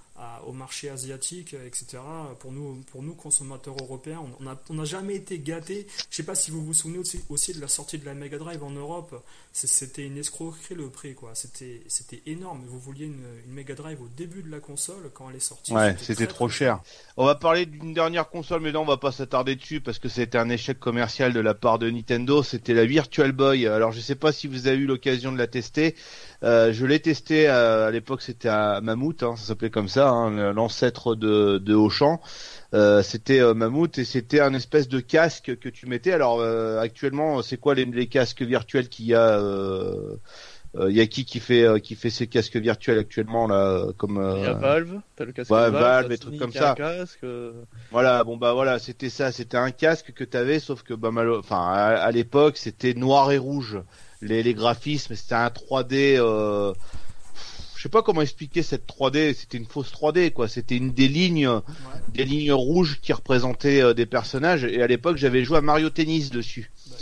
au marché asiatique, et cetera. Pour nous, pour nous consommateurs européens, on n'a on a jamais été gâtés. Je sais pas si vous vous souvenez aussi, aussi de la sortie de la Mega Drive en Europe. C'est, c'était une escroquerie le prix, quoi. C'était, c'était énorme. Vous vouliez une, une Mega Drive au début de la console, quand elle est sortie. Ouais, c'était, c'était très, trop très cher. cher. On va parler d'une dernière console, mais là on va pas s'attarder dessus parce que c'était un échec commercial de la part de Nintendo. C'était la Virtual Boy. Alors je sais pas si vous avez eu l'occasion de la tester. Euh, je l'ai testé à, à l'époque, c'était à Mammouth, hein, ça s'appelait comme ça, hein, l'ancêtre de, de Auchan. Euh, c'était euh, Mammouth et c'était un espèce de casque que tu mettais. Alors euh, actuellement, c'est quoi les, les casques virtuels qu'il y a euh, euh, y a qui qui fait euh, qui fait ces casques virtuels actuellement là comme euh... il y a Valve, t'as le casque ouais, de Valve, Valve des trucs comme ça. Casque, euh... Voilà, bon bah voilà, c'était ça, c'était un casque que t'avais, sauf que bah malo... enfin à, à l'époque c'était noir et rouge. Les, les graphismes, c'était un trois D. Euh... Je sais pas comment expliquer cette trois D. C'était une fausse trois D, quoi. C'était une des lignes, ouais. des lignes rouges qui représentaient euh, des personnages. Et à l'époque, j'avais joué à Mario Tennis dessus. D'accord.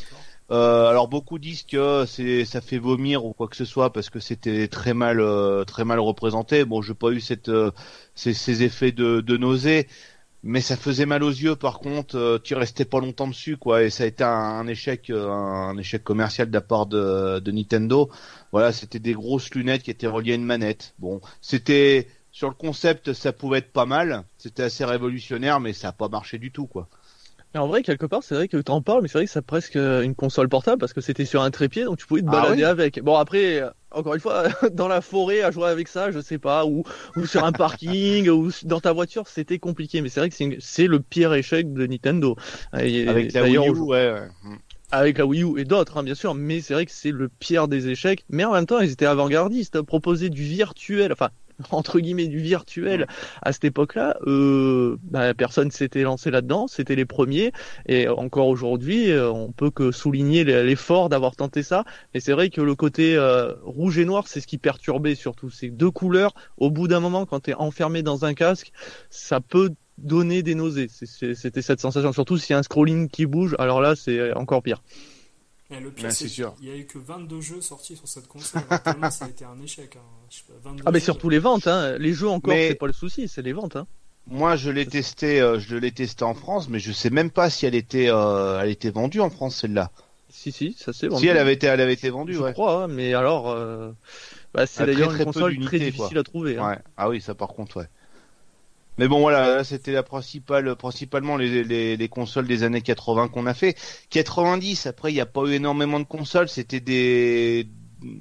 Euh, alors beaucoup disent que c'est ça fait vomir ou quoi que ce soit parce que c'était très mal euh, très mal représenté. Bon, j'ai pas eu cette euh, ces, ces effets de, de nausée, mais ça faisait mal aux yeux. Par contre, euh, tu restais pas longtemps dessus, quoi, et ça a été un, un échec euh, un, un échec commercial de la part de, de Nintendo. Voilà, c'était des grosses lunettes qui étaient reliées à une manette. Bon, c'était sur le concept, ça pouvait être pas mal. C'était assez révolutionnaire, mais ça a pas marché du tout, quoi. Mais en vrai, quelque part, c'est vrai que t'en parles, mais c'est vrai que c'est presque une console portable parce que c'était sur un trépied, donc tu pouvais te Ah balader oui. avec. Bon, après, euh, encore une fois, dans la forêt à jouer avec ça, je sais pas, ou, ou sur un parking, ou dans ta voiture, c'était compliqué. Mais c'est vrai que c'est, une- c'est le pire échec de Nintendo. Et Avec la d'ailleurs, Wii U, au- ouais. ouais. Mm. avec la Wii U et d'autres, hein, bien sûr, mais c'est vrai que c'est le pire des échecs. Mais en même temps, ils étaient avant-gardistes, proposer du virtuel, enfin, entre guillemets, du virtuel à cette époque-là. Euh, bah, personne s'était lancé là-dedans, c'était les premiers. Et encore aujourd'hui, euh, on peut que souligner l'effort d'avoir tenté ça. Mais c'est vrai que le côté euh, rouge et noir, c'est ce qui perturbait surtout. Ces deux couleurs, au bout d'un moment, quand tu es enfermé dans un casque, ça peut donner des nausées. C'est- c'est- C'était cette sensation, surtout s'il y a un scrolling qui bouge, alors là c'est encore pire. Et le pire, Ouais, c'est c'est sûr. qu'il n'y a eu que vingt-deux jeux sortis sur cette console. Alors, tellement ça a été un échec. Hein. Je sais pas, vingt-deux Ah mais jeux. surtout les ventes, hein. Les jeux encore Mais c'est pas le souci, c'est les ventes. Hein. moi, je l'ai testé, euh, je l'ai testé en France, mais je sais même pas si elle était, euh, elle était vendue en France celle-là. Si si, ça c'est Si vendu. elle avait été, elle avait été vendue, Je ouais. crois, hein, mais alors euh, bah, c'est À très d'ailleurs une très peu console très d'unités, difficile quoi. à trouver. Hein. Ouais. Ah oui, ça par contre, ouais. Mais bon, voilà, là, c'était la principale, principalement les, les, les consoles des années quatre-vingts qu'on a fait. quatre-vingt-dix, après, il n'y a pas eu énormément de consoles, c'était des,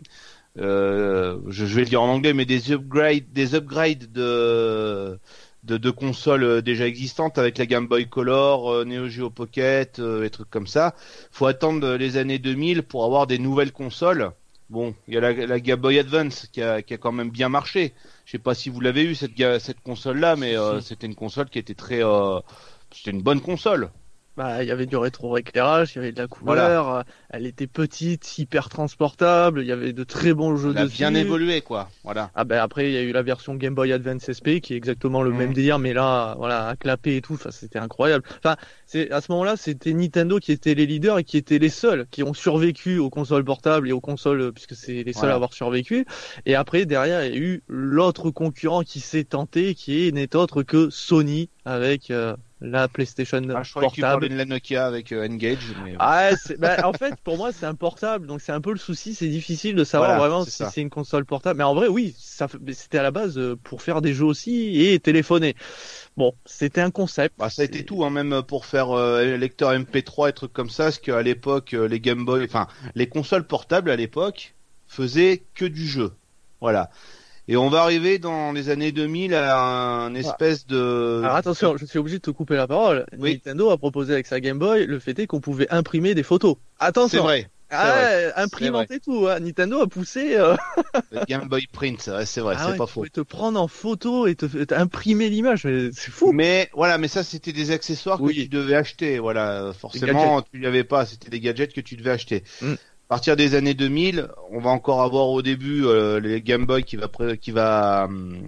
euh, je, je vais le dire en anglais, mais des upgrades, des upgrades de, de, de consoles euh, déjà existantes avec la Game Boy Color, euh, Neo Geo Pocket, euh, et trucs comme ça. Faut attendre les années deux mille pour avoir des nouvelles consoles. Bon, il y a la, la Game Boy Advance qui a, qui a quand même bien marché. Je sais pas si vous l'avez eu cette, ga- cette console-là, mais euh, Si. c'était une console qui était très, euh, c'était une bonne console. Bah, il y avait du rétro-éclairage, il y avait de la Voilà. couleur, euh, elle était petite, hyper transportable, il y avait de très bons jeux Elle a bien dessus. évolué, quoi. Voilà. Ah ben après il y a eu la version Game Boy Advance S P qui est exactement le même Mm. délire mais là voilà à clapper et tout, enfin c'était incroyable. Enfin c'est à ce moment-là c'était Nintendo qui était les leaders et qui étaient les seuls qui ont survécu aux consoles portables et aux consoles euh, puisque c'est les seuls Voilà. à avoir survécu. Et après derrière il y a eu l'autre concurrent qui s'est tenté qui n'est autre que Sony avec euh, la PlayStation Ah, je croyais que tu portable. parlais de la Nokia avec euh, Engage, mais euh, Ah, c'est- bah, en fait, pour moi, c'est un portable, donc c'est un peu le souci, c'est difficile de savoir voilà, vraiment c'est si ça. c'est une console portable. Mais en vrai, oui, ça, fait- mais c'était à la base euh, pour faire des jeux aussi et téléphoner. Bon, c'était un concept. Bah, ça a été C'est- tout, hein, même pour faire euh, lecteur M P trois et trucs comme ça, parce qu'à l'époque, euh, les Game Boy, enfin, les consoles portables à l'époque faisaient que du jeu. Voilà. Et on va arriver dans les années deux mille à un espèce de... Alors attention, je suis obligé de te couper la parole. Oui. Nintendo a proposé avec sa Game Boy le fait est qu'on pouvait imprimer des photos. C'est Attention, vrai. ah, vrai, imprimenter tout. Hein. Nintendo a poussé. euh, Le Game Boy Print, ouais, c'est vrai, Ah c'est ouais, pas tu faux. pouvais te prendre en photo et te, te imprimer l'image. Mais c'est fou. Mais voilà, mais ça c'était des accessoires Oui. que tu devais acheter. Voilà, forcément, tu n'y avais pas. C'était des gadgets que tu devais acheter. Mm. À partir des années deux mille, on va encore avoir au début euh, les Game Boy qui va pré- qui va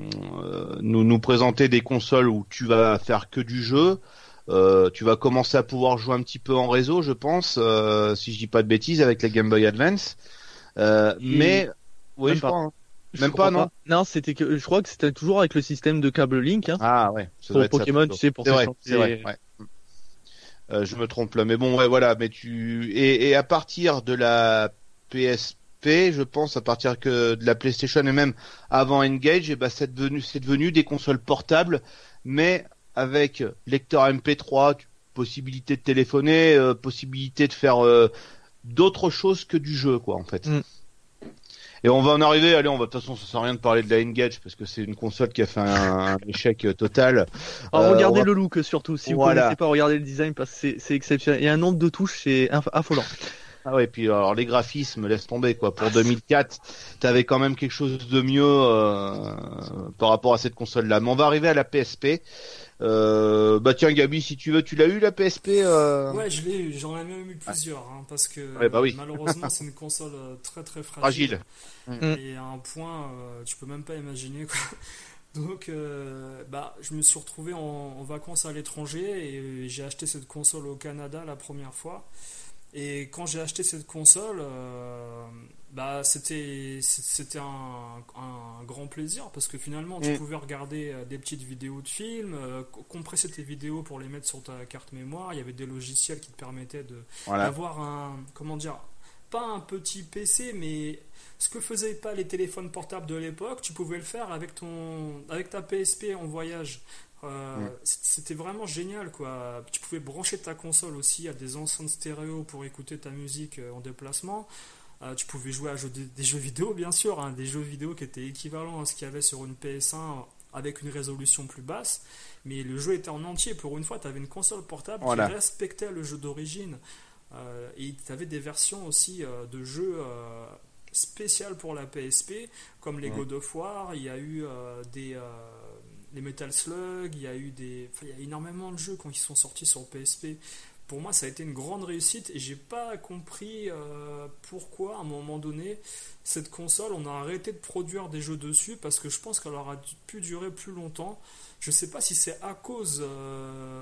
euh, nous nous présenter des consoles où tu vas faire que du jeu. Euh, tu vas commencer à pouvoir jouer un petit peu en réseau, je pense, euh, si je dis pas de bêtises, avec la Game Boy Advance. Euh, Et- mais oui, Même je pas. crois. hein. Je Même crois pas, non Non, c'était que je crois que c'était toujours avec le système de câble Link hein, Ah ouais, ça pour doit être ça, Pokémon, plutôt. tu sais, pour C'est vrai, s'échanger. c'est vrai. Ouais. Euh, je me trompe là, mais bon, ouais, voilà. Mais tu et, et à partir de la P S P, je pense, à partir que de la PlayStation et même avant Engage, et ben c'est devenu c'est devenu des consoles portables, mais avec lecteur M P trois, tu- possibilité de téléphoner, euh, possibilité de faire euh, d'autres choses que du jeu, quoi, en fait. Mm. Et on va en arriver. Allez, on va de toute façon, ça sert à rien de parler de la Engage parce que c'est une console qui a fait un, un échec euh, total. Alors, Euh, regardez on va- le look surtout, si vous Voilà. connaissez pas, regardez le design parce que c'est c'est exceptionnel. Il y a un nombre de touches, c'est inf- affolant. Ah ouais, puis alors les graphismes, laisse tomber quoi. Pour deux mille quatre, t'avais quand même quelque chose de mieux euh, par rapport à cette console-là. Mais on va arriver à la P S P. Euh, bah tiens, Gabi, si tu veux, tu l'as eu la P S P euh... Ouais, je l'ai eu, j'en ai même eu plusieurs, hein, parce que Ouais, bah oui. malheureusement c'est une console euh, très très fragile. fragile. Et à un point, euh, tu peux même pas imaginer quoi. Donc, euh, bah, je me suis retrouvé en, en vacances à l'étranger et j'ai acheté cette console au Canada la première fois. Et quand j'ai acheté cette console, euh, bah c'était c'était un, un grand plaisir parce que finalement tu Mm. pouvais regarder euh, des petites vidéos de films, euh, co- compresser tes vidéos pour les mettre sur ta carte mémoire. Il y avait des logiciels qui te permettaient de Voilà. d'avoir un, comment dire, pas un petit P C, mais ce que faisaient pas les téléphones portables de l'époque, tu pouvais le faire avec ton avec ta P S P en voyage. Euh, Mm. C'était vraiment génial, quoi. Tu pouvais brancher ta console aussi à des enceintes stéréo pour écouter ta musique euh, en déplacement. Euh, tu pouvais jouer à jeux- des, des jeux vidéo, bien sûr, hein, des jeux vidéo qui étaient équivalents à ce qu'il y avait sur une P S un avec une résolution plus basse, mais le jeu était en entier. Pour une fois, tu avais une console portable Voilà. qui respectait le jeu d'origine. Euh, et tu avais des versions aussi euh, de jeux euh, spéciales pour la P S P, comme les Mm. God of War. Il y a eu euh, des, euh, les Metal Slug, il y a eu des, enfin, il y a énormément de jeux quand ils sont sortis sur P S P. Pour moi, ça a été une grande réussite et j'ai pas compris euh, pourquoi, à un moment donné, cette console, on a arrêté de produire des jeux dessus parce que je pense qu'elle aurait pu durer plus longtemps. Je sais pas si c'est à cause euh,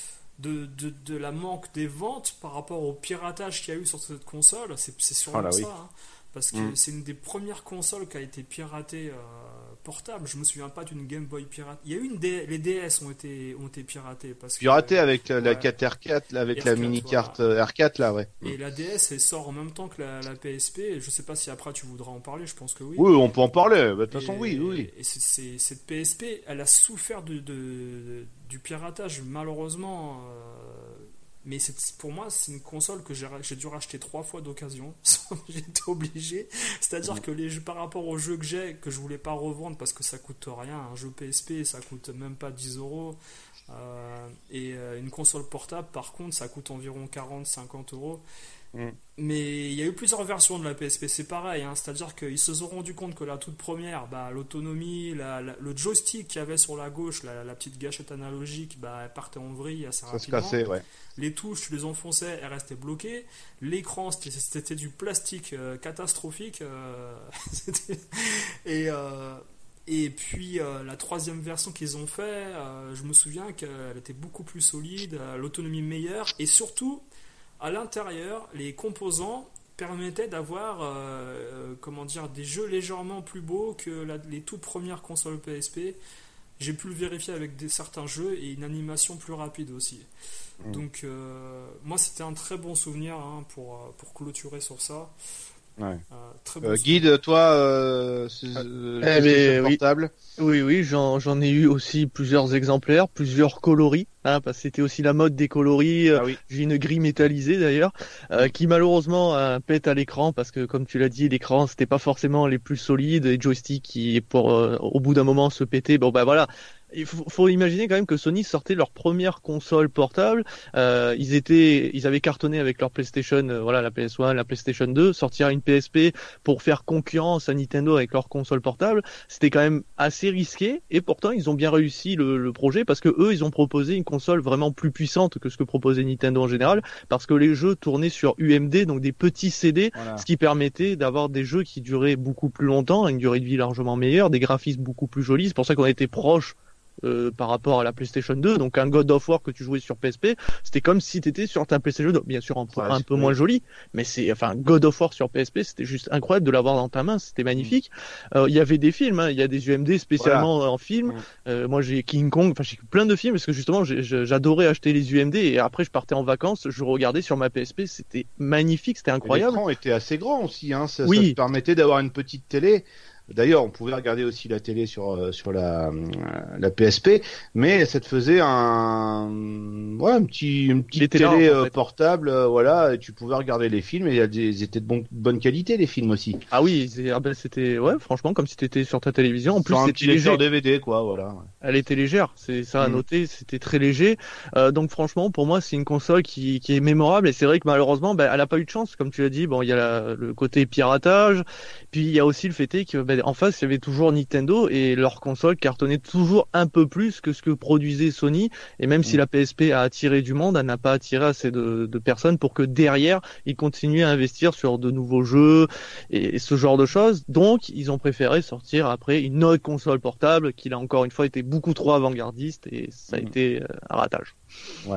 de, de, de la manque des ventes par rapport au piratage qu'il y a eu sur cette console. C'est, c'est sûrement Ah là, oui. ça, hein, parce que Mm. c'est une des premières consoles qui a été piratée euh, portable. Je me souviens pas d'une Game Boy pirate. Il y a eu une D- les D S ont été ont été piratées parce que Piraté avec la, la ouais. carte R quatre, là, avec la R quatre, mini carte voilà. euh, R quatre, là, ouais. Et la D S elle sort en même temps que la, la P S P. Je sais pas si après tu voudras en parler. Je pense que oui. Oui, on peut en parler. Bah, de toute Et- façon, oui, oui. Et c'est, c'est- cette P S P, elle a souffert de, de- du piratage, malheureusement. euh, mais c'est, pour moi, c'est une console que j'ai, ra- j'ai dû racheter trois fois d'occasion. J'étais obligé. C'est-à-dire que les jeux, par rapport aux jeux que j'ai, que je voulais pas revendre parce que ça coûte rien. Un jeu P S P, ça coûte même pas dix euros. Euh, et euh, une console portable, par contre, ça coûte environ quarante à cinquante euros. Mm. Mais il y a eu plusieurs versions de la P S P, c'est pareil, hein, c'est-à-dire qu'ils se sont rendus compte que la toute première, bah, l'autonomie, la- la- le joystick qu'il y avait sur la gauche, la, la petite gâchette analogique, bah, elle partait en vrille assez Ça se rapidement. cassait, ouais. Les touches, tu les enfonçais, elles restaient bloquées. L'écran, c'était, c'était du plastique euh, catastrophique. euh, c'était- et, euh, et puis euh, la troisième version qu'ils ont fait, euh, je me souviens qu'elle était beaucoup plus solide, euh, l'autonomie meilleure, et surtout, à l'intérieur, les composants permettaient d'avoir euh, euh, comment dire, des jeux légèrement plus beaux que la- les toutes premières consoles P S P. J'ai pu le vérifier avec des, certains jeux et une animation plus rapide aussi. Mm. Donc, euh, moi, c'était un très bon souvenir hein, pour, euh, pour clôturer sur ça. Ouais. Euh, très bon Euh, souvenir. Guide, toi, euh, c'est, euh, Eh PlayStation ben, oui. portable. Oui, oui, j'en, j'en ai eu aussi plusieurs exemplaires, plusieurs coloris, hein, parce que c'était aussi la mode des coloris. euh, Ah oui. J'ai une grille métallisée d'ailleurs, euh, qui malheureusement euh, pète à l'écran, parce que comme tu l'as dit, l'écran c'était pas forcément les plus solides, les joysticks qui pour euh, au bout d'un moment se pétaient. Bon bah voilà. Il faut, faut imaginer quand même que Sony sortait leur première console portable. Euh, ils étaient, ils avaient cartonné avec leur PlayStation, euh, voilà la P S un, la PlayStation deux. Sortir une P S P pour faire concurrence à Nintendo avec leur console portable, c'était quand même assez risqué. Et pourtant, ils ont bien réussi le, le projet parce que eux, ils ont proposé une console vraiment plus puissante que ce que proposait Nintendo en général, parce que les jeux tournaient sur U M D, donc des petits C D, Voilà. ce qui permettait d'avoir des jeux qui duraient beaucoup plus longtemps, une durée de vie largement meilleure, des graphismes beaucoup plus jolis. C'est pour ça qu'on était proche euh, par rapport à la PlayStation deux. Donc un God of War que tu jouais sur P S P, c'était comme si tu étais sur ta PlayStation deux, bien sûr un, peu- Ouais, un c'est peu vrai. moins joli, mais c'est enfin God of War sur P S P, c'était juste incroyable de l'avoir dans ta main, c'était magnifique. Euh, Il y avait des films, hein, il y a des U M D spécialement en film. Mm. Euh, moi j'ai King Kong, enfin j'ai plein de films parce que justement j'ai- j'ai- j'adorais acheter les U M D et après je partais en vacances, je regardais sur ma P S P, c'était magnifique, c'était Et incroyable. l'écran était assez grand aussi, hein. Ça, Oui. ça te permettait d'avoir une petite télé. D'ailleurs, on pouvait regarder aussi la télé sur euh, sur la euh, la P S P, mais ça te faisait un ouais un petit une petite Les télé télé en euh, fait. portable, euh, voilà, et tu pouvais regarder les films et ils étaient de bon, bonne qualité les films aussi. Ah oui, c'est- ah ben, c'était ouais franchement comme si t'étais sur ta télévision. En plus Sur un c'était petit léger. lecteur D V D quoi, voilà. Elle était légère, c'est ça à Mm. noter, c'était très léger. Euh, donc franchement, pour moi, c'est une console qui, qui est mémorable. Et c'est vrai que malheureusement, ben, elle a pas eu de chance, comme tu l'as dit. Bon, il y a la- le côté piratage, puis il y a aussi le fait est que ben, en face, il y avait toujours Nintendo et leur console cartonnait toujours un peu plus que ce que produisait Sony. Et même si Mm. la P S P a attiré du monde, elle n'a pas attiré assez de, de personnes pour que derrière, ils continuent à investir sur de nouveaux jeux et, et ce genre de choses. Donc, ils ont préféré sortir après une autre console portable qui, là encore une fois, était beaucoup trop avant-gardiste et ça a Mm. été euh, un ratage. Ouais.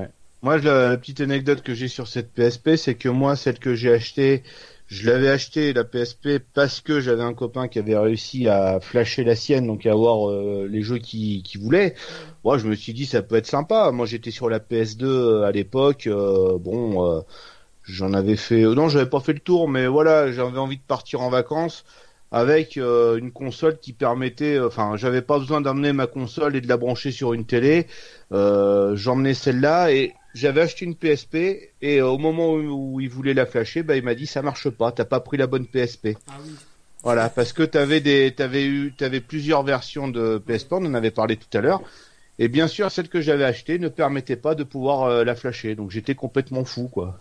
Moi, la, la petite anecdote que j'ai sur cette P S P, c'est que moi, celle que j'ai achetée, je l'avais achetée, la P S P, parce que j'avais un copain qui avait réussi à flasher la sienne, donc à avoir euh, les jeux qu'il qu'il voulait. Moi, je me suis dit, ça peut être sympa. Moi, j'étais sur la P S deux à l'époque. Euh, bon, euh, j'en avais fait... Non, j'avais pas fait le tour, mais voilà, j'avais envie de partir en vacances avec euh, une console qui permettait... Enfin, j'avais pas besoin d'amener ma console et de la brancher sur une télé. Euh, j'emmenais celle-là et... J'avais acheté une P S P et euh, au moment où, où il voulait la flasher, bah il m'a dit ça marche pas, t'as pas pris la bonne P S P. Ah oui. Voilà, parce que t'avais des, t'avais eu, t'avais plusieurs versions de P S P, on en avait parlé tout à l'heure. Et bien sûr, celle que j'avais achetée ne permettait pas de pouvoir euh, la flasher, donc j'étais complètement fou, quoi.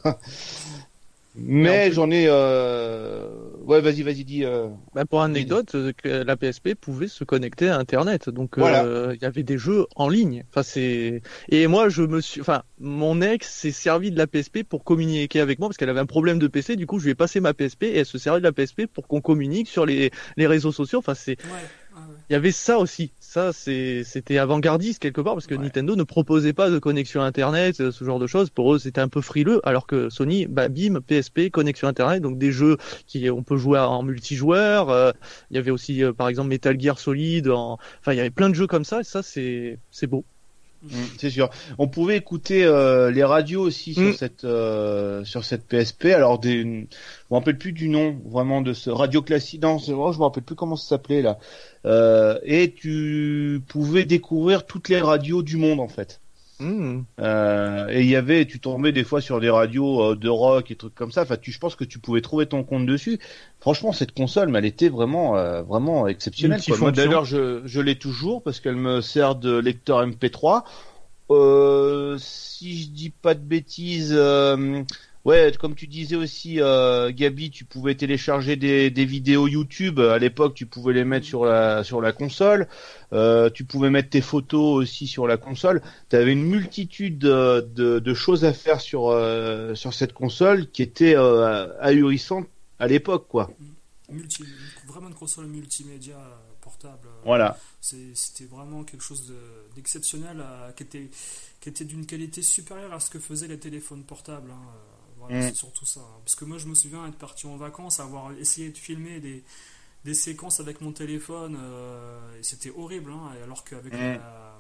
Mais j'en ai. Euh... Ouais, vas-y, vas-y, dis. Euh... Bah pour anecdote, euh, que la P S P pouvait se connecter à Internet, donc il Voilà. euh, y avait des jeux en ligne. Enfin c'est et moi je me suis, enfin mon ex s'est servi de la P S P pour communiquer avec moi parce qu'elle avait un problème de P C. Du coup je lui ai passé ma P S P et elle se servait de la P S P pour qu'on communique sur les les réseaux sociaux. Enfin c'est Ouais. Ah ouais. il y avait ça aussi. Ça, c'est, c'était avant-gardiste quelque part parce que Ouais. Nintendo ne proposait pas de connexion Internet, euh, ce genre de choses. Pour eux, c'était un peu frileux, alors que Sony, bah, bim, P S P, connexion Internet, donc des jeux qui, on peut jouer en multijoueur. Euh, il y avait aussi, euh, par exemple, Metal Gear Solid. En... Enfin, il y avait plein de jeux comme ça. Et ça, c'est, c'est beau. Mmh, c'est sûr. On pouvait écouter euh, les radios aussi sur Mm. cette euh, sur cette P S P. Alors des, je me rappelle plus du nom vraiment de ce radio classique. Non, c'est vrai, je me rappelle plus comment ça s'appelait là. Euh, et tu pouvais découvrir toutes les radios du monde en fait. Mm. Euh, et il y avait, tu tombais des fois sur des radios euh, de rock et trucs comme ça. Enfin, tu, je pense que tu pouvais trouver ton compte dessus. Franchement, cette console, mais elle était vraiment, euh, vraiment exceptionnelle. Quoi. Moi, Multifonction. d'ailleurs, je, je l'ai toujours parce qu'elle me sert de lecteur M P trois. Euh, si je dis pas de bêtises, euh, ouais, comme tu disais aussi, euh, Gabi, tu pouvais télécharger des, des vidéos YouTube. À l'époque, tu pouvais les mettre sur la sur la console. Euh, tu pouvais mettre tes photos aussi sur la console. Tu avais une multitude de, de, de choses à faire sur euh, sur cette console qui était euh, ahurissante à l'époque, quoi. Multi... Vraiment une console multimédia portable. Voilà. C'est, c'était vraiment quelque chose de, d'exceptionnel euh, qui était qui était d'une qualité supérieure à ce que faisaient les téléphones portables. Hein. Voilà, Mm. c'est surtout ça. Hein. Parce que moi, je me souviens être parti en vacances, avoir essayé de filmer des, des séquences avec mon téléphone, euh, et c'était horrible. Hein. Alors qu'avec Mm. la,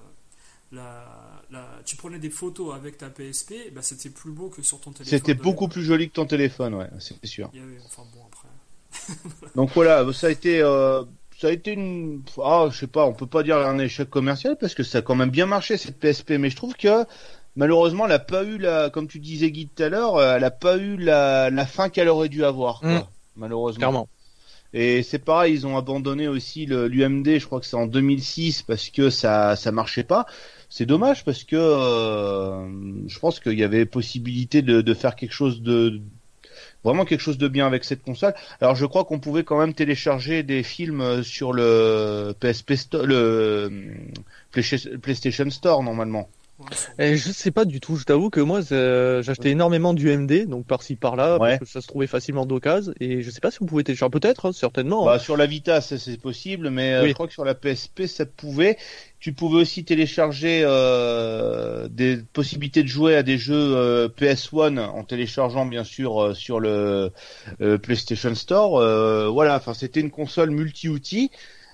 la, la, tu prenais des photos avec ta P S P, bah, c'était plus beau que sur ton téléphone. C'était de beaucoup l'époque. plus joli que ton téléphone, ouais, c'est sûr. Il y avait, enfin bon, après. Donc voilà, ça a été, euh, ça a été une, ah, je sais pas, on peut pas dire un échec commercial parce que ça a quand même bien marché cette P S P, mais je trouve que malheureusement, elle a pas eu la, comme tu disais Guy tout à l'heure, euh, elle a pas eu la, la fin qu'elle aurait dû avoir, quoi, Mm. malheureusement. Clairement. Et c'est pareil, ils ont abandonné aussi le, l'U M D, je crois que c'est en deux mille six parce que ça, ça marchait pas. C'est dommage parce que euh, je pense qu'il y avait possibilité de, de faire quelque chose de vraiment quelque chose de bien avec cette console. Alors je crois qu'on pouvait quand même télécharger des films sur le P S P Store, le PlayStation Store normalement. Ouais, sur- Et je sais pas du tout, je t'avoue que moi euh, j'achetais énormément d'U M D, donc par-ci par-là, Ouais. parce que ça se trouvait facilement d'occasion, et je sais pas si on pouvait télécharger, peut-être, hein, certainement. Bah, Hein. sur la Vita, ça, c'est possible, mais euh, Oui. je crois que sur la P S P, ça pouvait. Tu pouvais aussi télécharger euh, des possibilités de jouer à des jeux euh, P S un en téléchargeant bien sûr euh, sur le euh, PlayStation Store. Euh, voilà, enfin c'était une console multi-outils.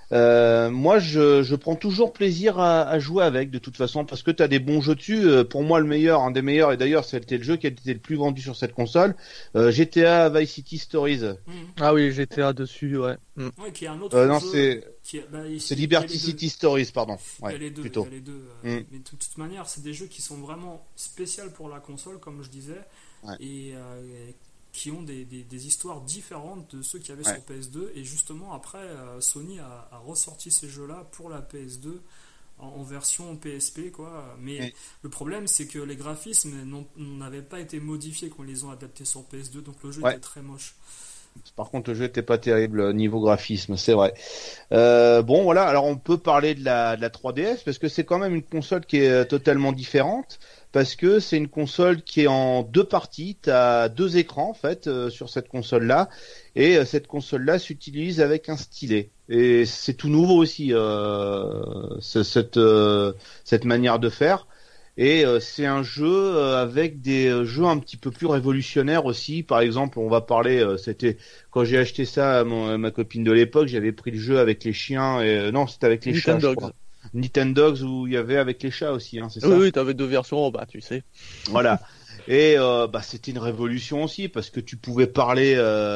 Euh, moi, je, je prends toujours plaisir à, à jouer avec, de toute façon, parce que tu as des bons jeux dessus. Euh, pour moi, le meilleur, un des meilleurs, et d'ailleurs, c'était le jeu qui a été le plus vendu sur cette console, euh, G T A Vice City Stories. Mhm. Ah oui, G T A dessus, ouais. Mm. Ouais, qui est un autre Euh, non, jeu c'est qui est, bah, ici, c'est il y a Liberty les deux. City Stories, pardon. Il y a Ouais, les deux, plutôt. il y a les deux. euh, Mm. Mais de toute manière, c'est des jeux qui sont vraiment spéciaux pour la console, comme je disais, Ouais. et euh, qui ont des, des, des histoires différentes de ceux qu'il y avait Ouais. sur P S deux. Et justement, après, euh, Sony a, a ressorti ces jeux-là pour la P S deux en, en version P S P, quoi. Mais Ouais. le problème, c'est que les graphismes n'ont- n'avaient pas été modifiés quand ils les ont adaptés sur P S deux, donc le jeu Ouais. était très moche. Par contre, le jeu était pas terrible euh, niveau graphisme, c'est vrai. Euh, bon, voilà. Alors, on peut parler de la, de la trois D S parce que c'est quand même une console qui est euh, totalement différente. Parce que c'est une console qui est en deux parties. Tu as deux écrans en fait euh, sur cette console-là, et euh, cette console-là s'utilise avec un stylet. Et c'est tout nouveau aussi euh, ce- cette euh, cette manière de faire. Et euh, c'est un jeu euh, avec des euh, jeux un petit peu plus révolutionnaires aussi. Par exemple, on va parler, euh, c'était quand j'ai acheté ça à, mon, à ma copine de l'époque, j'avais pris le jeu avec les chiens. Et, euh, non, c'était avec les chats, je crois. Nintendogs où il y avait avec les chats aussi, hein, c'est ça? Oui, oui, t'avais deux versions, bah tu sais. Voilà. Et euh, bah c'était une révolution aussi parce que tu pouvais parler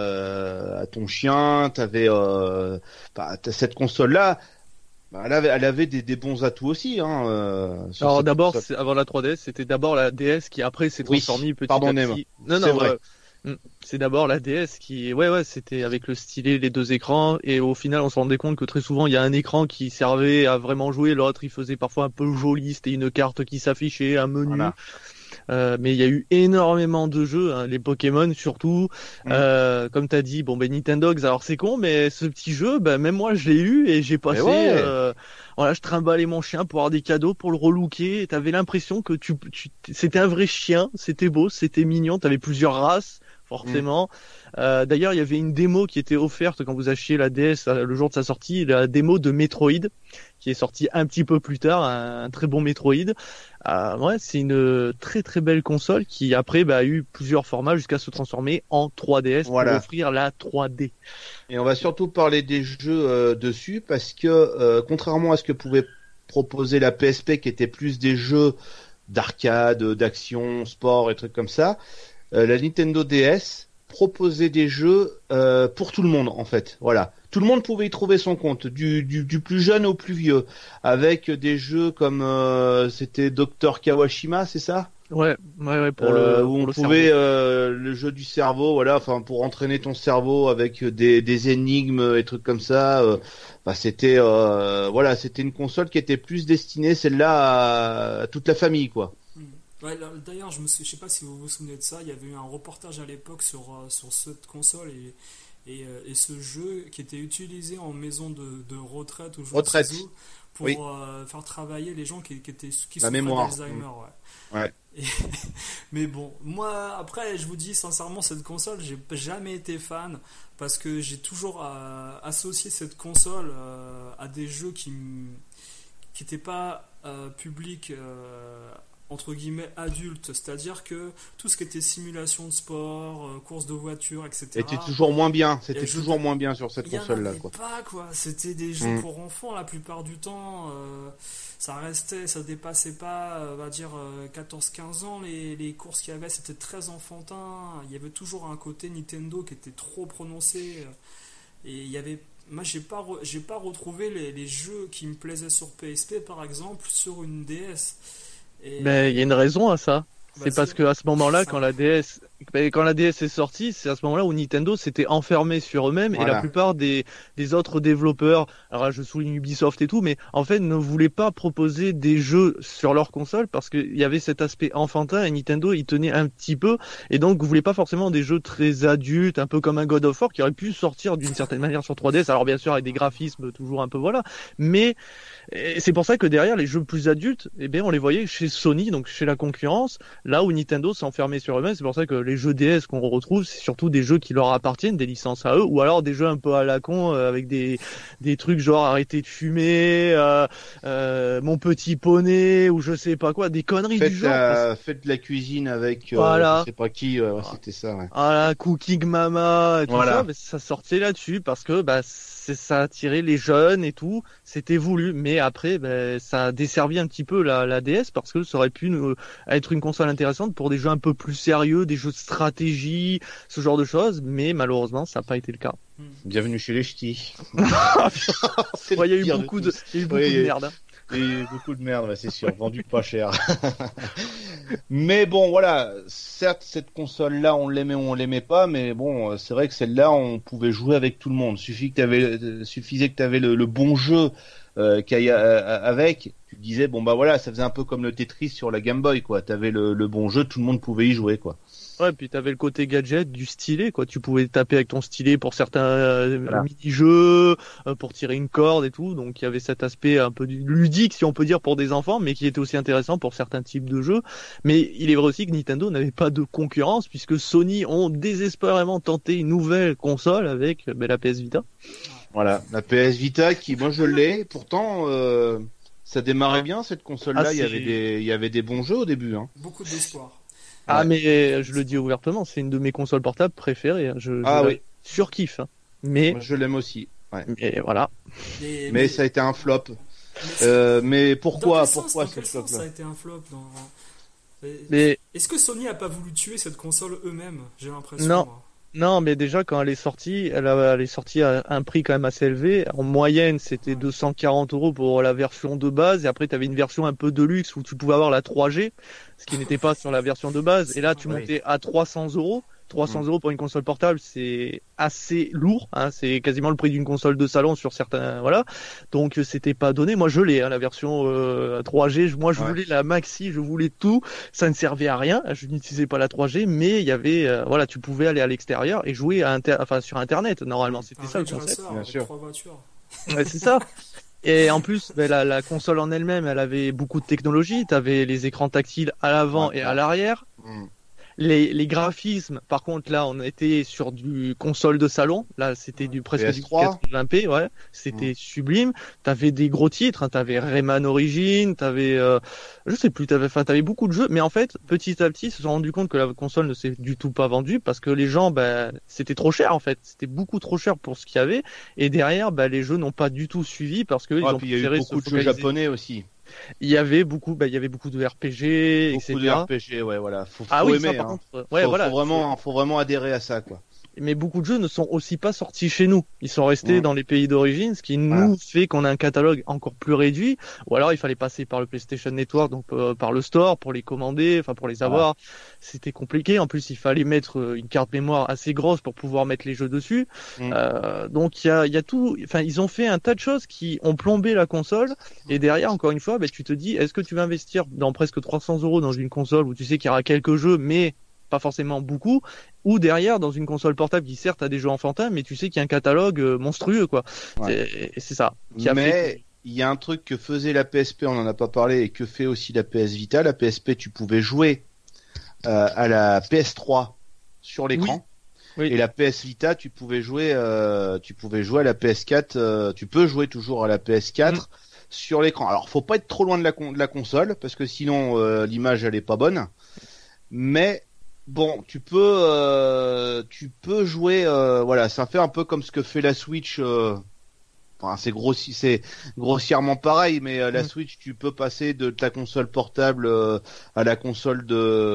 euh, à ton chien, t'avais euh, bah, t'as cette console là, bah, elle avait, elle avait des, des bons atouts aussi. Hein, euh, sur Alors cette d'abord, console. c'est- avant la trois D S, c'était d'abord la D S qui après s'est Oui, transformée petit à pardonnez-moi. petit. Non, C'est non, vrai. euh, mm, c'est d'abord la D S qui, ouais, ouais, c'était avec le stylet, les deux écrans, et au final, on se rendait compte que très souvent, il y a un écran qui servait à vraiment jouer, l'autre, il faisait parfois un peu joli, c'était une carte qui s'affichait, un menu. Voilà. Euh, mais il y a eu énormément de jeux, hein, les Pokémon surtout. Mm. Euh, comme t'as dit, bon ben Nintendogs, alors c'est con, mais ce petit jeu, ben même moi je l'ai eu et j'ai passé. ouais. Euh, voilà, je trimballais mon chien pour avoir des cadeaux, pour le relooker. Et t'avais l'impression que tu, tu, c'était un vrai chien, c'était beau, c'était mignon. T'avais plusieurs races, forcément. Mm. Euh, d'ailleurs, il y avait une démo qui était offerte quand vous achetiez la D S euh, le jour de sa sortie, la démo de Metroid, qui est sortie un petit peu plus tard, un, un très bon Metroid. Euh, ouais, c'est une très très belle console qui après bah, a eu plusieurs formats jusqu'à se transformer en trois D S voilà. Pour offrir la trois D. Et on va surtout parler des jeux euh, dessus parce que euh, contrairement à ce que pouvait proposer la P S P qui était plus des jeux d'arcade, d'action, sport et trucs comme ça, euh, la Nintendo D S proposait des jeux euh, pour tout le monde en fait. Voilà. Tout le monde pouvait y trouver son compte, du, du, du plus jeune au plus vieux, avec des jeux comme euh, c'était docteur Kawashima, c'est ça? Ouais, ouais, ouais, pour euh, le où pour on le pouvait euh, le jeu du cerveau, voilà, enfin pour entraîner ton cerveau avec des, des énigmes et trucs comme ça. Euh, bah c'était euh, voilà, c'était une console qui était plus destinée celle-là à, à toute la famille, quoi. Ouais, d'ailleurs, je ne sais pas si vous vous souvenez de ça, il y avait eu un reportage à l'époque sur, euh, sur cette console et, et, euh, et ce jeu qui était utilisé en maison de, de retraite ou retraite. pour oui. euh, faire travailler les gens qui, qui, étaient, qui La souffraient mémoire. d'Alzheimer. Ouais. Ouais. Et, mais bon, moi, après, je vous dis sincèrement, cette console, j'ai jamais été fan parce que j'ai toujours euh, associé cette console euh, à des jeux qui n'étaient pas euh, publics. Euh, entre guillemets adultes, c'est-à-dire que tout ce qui était simulation de sport, euh, course de voiture, et cetera. C'était toujours moins bien, c'était toujours moins bien sur cette console-là, quoi. Pas quoi, c'était des jeux mmh. pour enfants la plupart du temps. Euh, ça restait, ça dépassait pas, on va dire euh, quatorze quinze ans. Les, les courses qu'il y avait, c'était très enfantin. Il y avait toujours un côté Nintendo qui était trop prononcé. Et il y avait moi j'ai pas re, j'ai pas retrouvé les, les jeux qui me plaisaient sur P S P par exemple sur une D S. Et mais il y a une raison à ça. Bah c'est parce que à ce moment-là, quand la D S, quand la D S est sortie, c'est à ce moment-là où Nintendo s'était enfermé sur eux-mêmes voilà. Et la plupart des, des autres développeurs, alors là, je souligne Ubisoft et tout, mais en fait ne voulaient pas proposer des jeux sur leur console parce qu'il y avait cet aspect enfantin et Nintendo y tenait un petit peu et donc vous voulez pas forcément des jeux très adultes, un peu comme un God of War qui aurait pu sortir d'une certaine manière sur trois D S. Alors bien sûr avec des graphismes toujours un peu voilà, mais c'est pour ça que derrière les jeux plus adultes, eh bien on les voyait chez Sony, donc chez la concurrence. Là où Nintendo s'est enfermé sur eux-mêmes, c'est pour ça que les jeux D S qu'on retrouve, c'est surtout des jeux qui leur appartiennent, des licences à eux, ou alors des jeux un peu à la con euh, avec des des trucs genre arrêter de fumer, euh, euh, mon petit poney ou je sais pas quoi, des conneries faites du genre. La, parce... Faites de la cuisine avec, euh, voilà. je sais pas qui, euh, c'était ça. Ouais. Voilà, Cooking Mama et tout voilà. ça, mais ça sortait là-dessus parce que bah c'est ça attirait les jeunes et tout, c'était voulu, mais après bah, ça a desservi un petit peu la, la D S parce que ça aurait pu nous, être une console intéressante pour des jeux un peu plus sérieux, des jeux de stratégie, ce genre de choses, mais malheureusement ça n'a pas été le cas. Bienvenue chez les ch'tis. Il ouais, y a eu beaucoup de, de, y a eu beaucoup oui, de merde. Hein. Et beaucoup de merde, ouais, c'est sûr, vendu pas cher. Mais bon, voilà, certes, cette console-là, on l'aimait ou on l'aimait pas, mais bon, c'est vrai que celle-là, on pouvait jouer avec tout le monde. Suffit que t'avais, suffisait que tu avais le, le bon jeu euh, qu'il y a euh, avec. Tu disais, bon bah voilà, ça faisait un peu comme le Tetris sur la Game Boy, quoi. Tu avais le, le bon jeu, tout le monde pouvait y jouer, quoi. Ouais, puis t'avais le côté gadget du stylet, quoi. Tu pouvais taper avec ton stylet pour certains euh, voilà. mini-jeux, euh, pour tirer une corde et tout. Donc il y avait cet aspect un peu ludique, si on peut dire, pour des enfants, mais qui était aussi intéressant pour certains types de jeux. Mais il est vrai aussi que Nintendo n'avait pas de concurrence puisque Sony ont désespérément tenté une nouvelle console avec ben, la P S Vita. Voilà, la P S Vita qui, moi je l'ai, pourtant. Euh... ça démarrait bien cette console-là. Ah, il y c'est- avait des, il y avait des bons jeux au début. Hein. Beaucoup d'espoir. Ah, Ouais. mais je le dis ouvertement, c'est une de mes consoles portables préférées. hein. Je, Ah je oui. surkiffe. hein. Mais, Moi, je l'aime aussi. Ouais. mais voilà. Mais, Mais ça a été un flop. mais- Euh, mais dans pourquoi, quel sens, pourquoi dans ce quel sens ça flop-là a été un flop dans... Et- Mais Est-ce que Sony a pas voulu tuer cette console eux-mêmes? J'ai l'impression. Non. moi. non, mais déjà quand elle est sortie, elle, a- elle est sortie à un prix quand même assez élevé. En moyenne, c'était Ouais. deux cent quarante euros pour la version de base, et après tu avais une version un peu de luxe où tu pouvais avoir la trois G, ce qui n'était pas sur la version de base. Et là, tu Oui. montais à trois cents euros. trois cents Mm. euros pour une console portable, c'est assez lourd. Hein, c'est quasiment le prix d'une console de salon sur certains, voilà. Donc euh, c'était pas donné. Moi je l'ai, hein, la version euh, trois G. Je- Moi je Ouais. voulais la maxi, je voulais tout. Ça ne servait à rien. Je n'utilisais pas la trois G, mais il y avait, euh, voilà, tu pouvais aller à l'extérieur et jouer à inter... enfin sur internet. Normalement, c'était Un ça le Ridge concept. Racer bien avec sûr. trois voitures. Ouais, c'est ça. Et en plus, ben, la, la console en elle-même, elle avait beaucoup de technologie. Tu avais les écrans tactiles à l'avant Ouais, et à ouais. l'arrière. Mm. Les, les graphismes, par contre, là, on était sur du console de salon. Là, c'était du presque P S trois. du quatre-vingts p, ouais. C'était sublime. T'avais des gros titres, hein. T'avais Rayman Origins, t'avais, euh, je sais plus, t'avais, enfin, t'avais beaucoup de jeux. Mais en fait, petit à petit, ils se sont rendus compte que la console ne s'est du tout pas vendue parce que les gens, ben, c'était trop cher, en fait. C'était beaucoup trop cher pour ce qu'il y avait. Et derrière, ben, les jeux n'ont pas du tout suivi parce que ils Ouais, ont puis il y a eu préféré beaucoup se de jeux focaliser. japonais aussi. Il y avait beaucoup, ben, il y avait beaucoup de R P G, Beaucoup de et cetera. R P G, ouais, voilà. Faut, Ah faut oui, aimer. ça, par hein. contre, euh, ouais, faut, voilà. faut vraiment, faut vraiment adhérer à ça, quoi. Mais beaucoup de jeux ne sont aussi pas sortis chez nous. Ils sont restés Ouais. dans les pays d'origine, ce qui Voilà. nous fait qu'on a un catalogue encore plus réduit. Ou alors il fallait passer par le PlayStation Network, donc euh, par le store pour les commander, enfin pour les avoir. C'était compliqué. En plus, il fallait mettre euh, une carte mémoire assez grosse pour pouvoir mettre les jeux dessus. Mm. Euh, donc il y a, il y a tout. Enfin, ils ont fait un tas de choses qui ont plombé la console. Et derrière, encore une fois, ben, tu te dis, est-ce que tu vas investir dans presque trois cents euros dans une console où tu sais qu'il y aura quelques jeux, mais pas forcément beaucoup, ou derrière dans une console portable qui certes a des jeux enfantins, mais tu sais qu'il y a un catalogue euh, monstrueux, quoi. Ouais. C'est, et c'est ça. Qui a fait Mais il y a un truc que faisait la P S P, on en a pas parlé, et que fait aussi la P S Vita. La P S P, tu pouvais jouer euh, à la P S trois sur l'écran. Oui. Oui. Et la P S Vita, tu pouvais jouer, euh, tu pouvais jouer à la P S quatre. Euh, tu peux jouer toujours à la P S quatre Mm. sur l'écran. Alors, faut pas être trop loin de la, con- de la console parce que sinon euh, l'image elle est pas bonne. Mais bon, tu peux, euh, tu peux jouer. Euh, voilà, ça fait un peu comme ce que fait la Switch. Euh, Enfin, c'est grossi, c'est grossièrement pareil, mais euh, la Mm. Switch, tu peux passer de ta console portable euh, à la console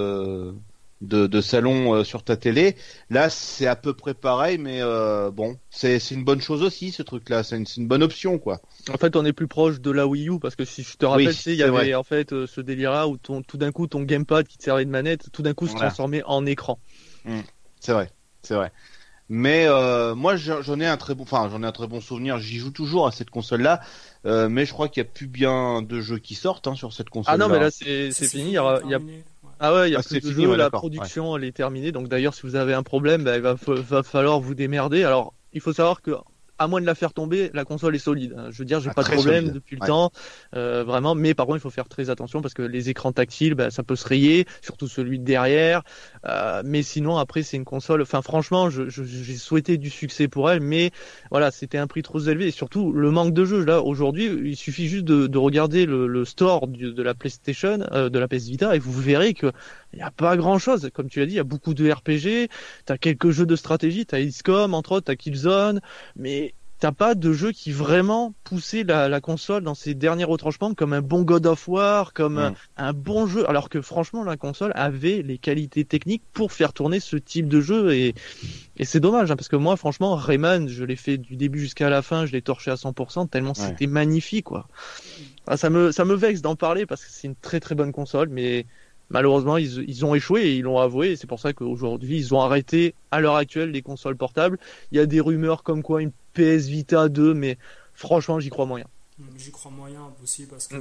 de de, de salon euh, sur ta télé. Là, c'est à peu près pareil, mais euh, bon, c'est c'est une bonne chose aussi, ce truc-là. C'est une, c'est une bonne option, quoi. En fait, on est plus proche de la Wii U parce que si je te rappelle, Oui, tu sais, il y c'est avait vrai. en fait euh, ce délire-là où ton, tout d'un coup ton gamepad qui te servait de manette, tout d'un coup se Voilà. transformait en écran. C'est vrai, c'est vrai. Mais euh, moi, j'en j'en ai un très bon, enfin, j'en ai un très bon souvenir. J'y joue toujours à cette console-là, euh, mais je crois qu'il y a plus bien de jeux qui sortent hein, sur cette console. Ah non, mais là c'est, Ça, c'est fini. Il y a, il y a terminé. Ouais. Ah ouais, il y a Ah, plus c'est de fini, jeux, ouais, la d'accord, production elle est terminée. Donc d'ailleurs, si vous avez un problème, bah, il va, fa- va falloir vous démerder. Alors, il faut savoir que à moins de la faire tomber, la console est solide. hein. Je veux dire, j'ai Ah, pas de très problème solide. depuis le Ouais. temps, euh, vraiment. Mais par contre, il faut faire très attention parce que les écrans tactiles, bah, ça peut se rayer, surtout celui de derrière. Euh, mais sinon, après, c'est une console. Enfin, franchement, je, je- j'ai souhaité du succès pour elle, mais voilà, c'était un prix trop élevé et surtout le manque de jeux. Là, aujourd'hui, il suffit juste de, de regarder le, le store du- de la PlayStation, euh, de la P S Vita, et vous verrez que il y a pas grand chose. Comme tu l'as dit, il y a beaucoup de R P G. T'as quelques jeux de stratégie. T'as X COM, entre autres. T'as Killzone, mais t'as pas de jeu qui vraiment poussait la, la console dans ses derniers retranchements comme un bon God of War, comme Mm. un, un bon jeu, alors que franchement la console avait les qualités techniques pour faire tourner ce type de jeu et, et c'est dommage hein, parce que moi franchement Rayman je l'ai fait du début jusqu'à la fin, je l'ai torché à cent pour cent tellement Ouais. c'était magnifique quoi. Ah, ça me ça me vexe d'en parler parce que c'est une très très bonne console mais malheureusement, ils, ils ont échoué et ils l'ont avoué. Et c'est pour ça qu'aujourd'hui, ils ont arrêté, à l'heure actuelle, les consoles portables. Il y a des rumeurs comme quoi une P S Vita deux, mais franchement, j'y crois moyen. J'y crois moyen aussi parce que Mm.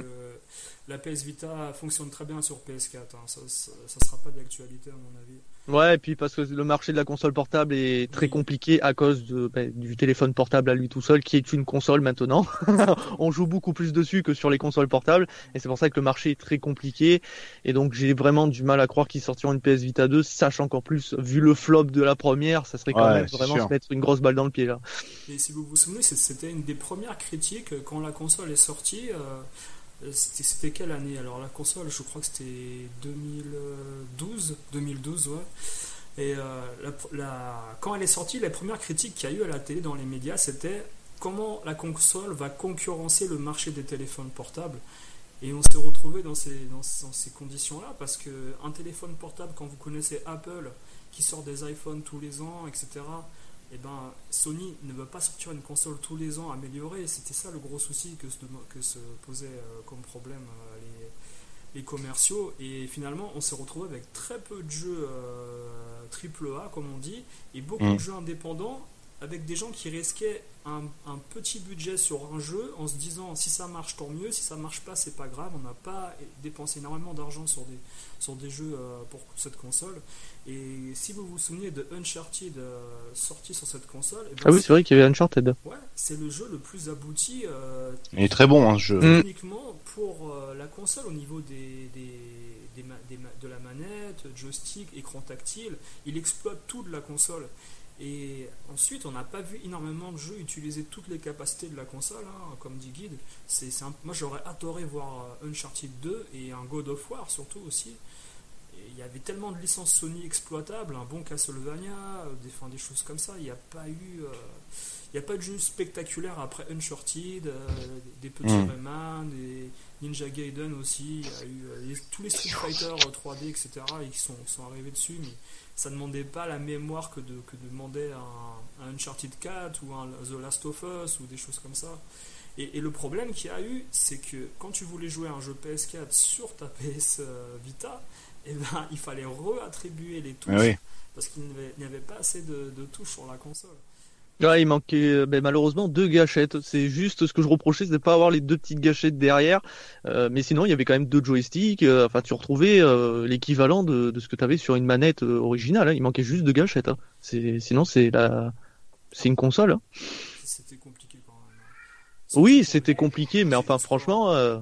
la P S Vita fonctionne très bien sur P S quatre. Hein. Ça, ça, ça sera pas d'actualité à mon avis. Ouais, et puis parce que le marché de la console portable est très Oui. compliqué à cause de, bah, du téléphone portable à lui tout seul, qui est une console maintenant. On joue beaucoup plus dessus que sur les consoles portables, et c'est pour ça que le marché est très compliqué. Et donc j'ai vraiment du mal à croire qu'ils sortiront une P S Vita deux, sachant qu'en plus, vu le flop de la première, ça serait quand Ouais, même c'est vraiment sûr. se mettre une grosse balle dans le pied là. Et si vous vous souvenez, c'est- c'était une des premières critiques quand la console est sortie. Euh, C'était, c'était quelle année? Alors la console, je crois que c'était deux mille douze, deux mille douze, ouais. Et euh, la, la, quand elle est sortie, les premières critiques qu'il y a eu à la télé dans les médias, c'était comment la console va concurrencer le marché des téléphones portables. Et on s'est retrouvé dans ces, dans, dans ces conditions-là, parce qu'un téléphone portable, quand vous connaissez Apple, qui sort des iPhones tous les ans, et cetera, et ben, Sony ne veut pas sortir une console tous les ans améliorée. C'était ça le gros souci que se, que se posait euh, comme problème euh, les, les commerciaux. Et finalement, on s'est retrouvé avec très peu de jeux euh, triple A, comme on dit, et beaucoup mmh. de jeux indépendants, avec des gens qui risquaient un, un petit budget sur un jeu en se disant si ça marche tant mieux, si ça marche pas c'est pas grave, on n'a pas dépensé énormément d'argent sur des, sur des jeux euh, pour cette console. Et si vous vous souvenez de Uncharted euh, sorti sur cette console, et ben ah oui c'est vrai qu'il y avait Uncharted. Ouais, c'est le jeu le plus abouti euh, il est très bon hein, ce jeu. Uniquement pour euh, la console au niveau des, des, des, des, de la manette, joystick, écran tactile, il exploite tout de la console. Et ensuite, on n'a pas vu énormément de jeux utiliser toutes les capacités de la console, hein, comme dit Guide. C'est, c'est un... Moi, j'aurais adoré voir Uncharted deux et un God of War surtout aussi. Il y avait tellement de licences Sony exploitables, un bon Castlevania, des, enfin, des choses comme ça. Il n'y a pas eu, euh... il n'y a pas de jeu spectaculaire après Uncharted, euh, des petits mmh. Rayman, des Ninja Gaiden aussi. Il y a eu euh, les... tous les Street Fighter trois D, et cetera. Ils sont, sont arrivés dessus, mais ça ne demandait pas la mémoire que, de, que demandait un, un Uncharted quatre ou un The Last of Us ou des choses comme ça. Et, et le problème qu'il y a eu, c'est que quand tu voulais jouer à un jeu P S quatre sur ta P S Vita, eh ben, il fallait réattribuer les touches, oui. parce qu'il n'y avait pas assez de, de touches sur la console. Ouais, il manquait ben, malheureusement deux gâchettes. C'est juste ce que je reprochais, c'est de pas avoir les deux petites gâchettes derrière. Euh, mais sinon, il y avait quand même deux joysticks. Euh, enfin, tu retrouvais euh, l'équivalent de, de ce que tu avais sur une manette euh, originale. Hein. Il manquait juste deux gâchettes. Hein. C'est, sinon, c'est la, c'est une console. Hein. C'était compliqué quand même. C'était oui, c'était compliqué, mais enfin, franchement. Euh...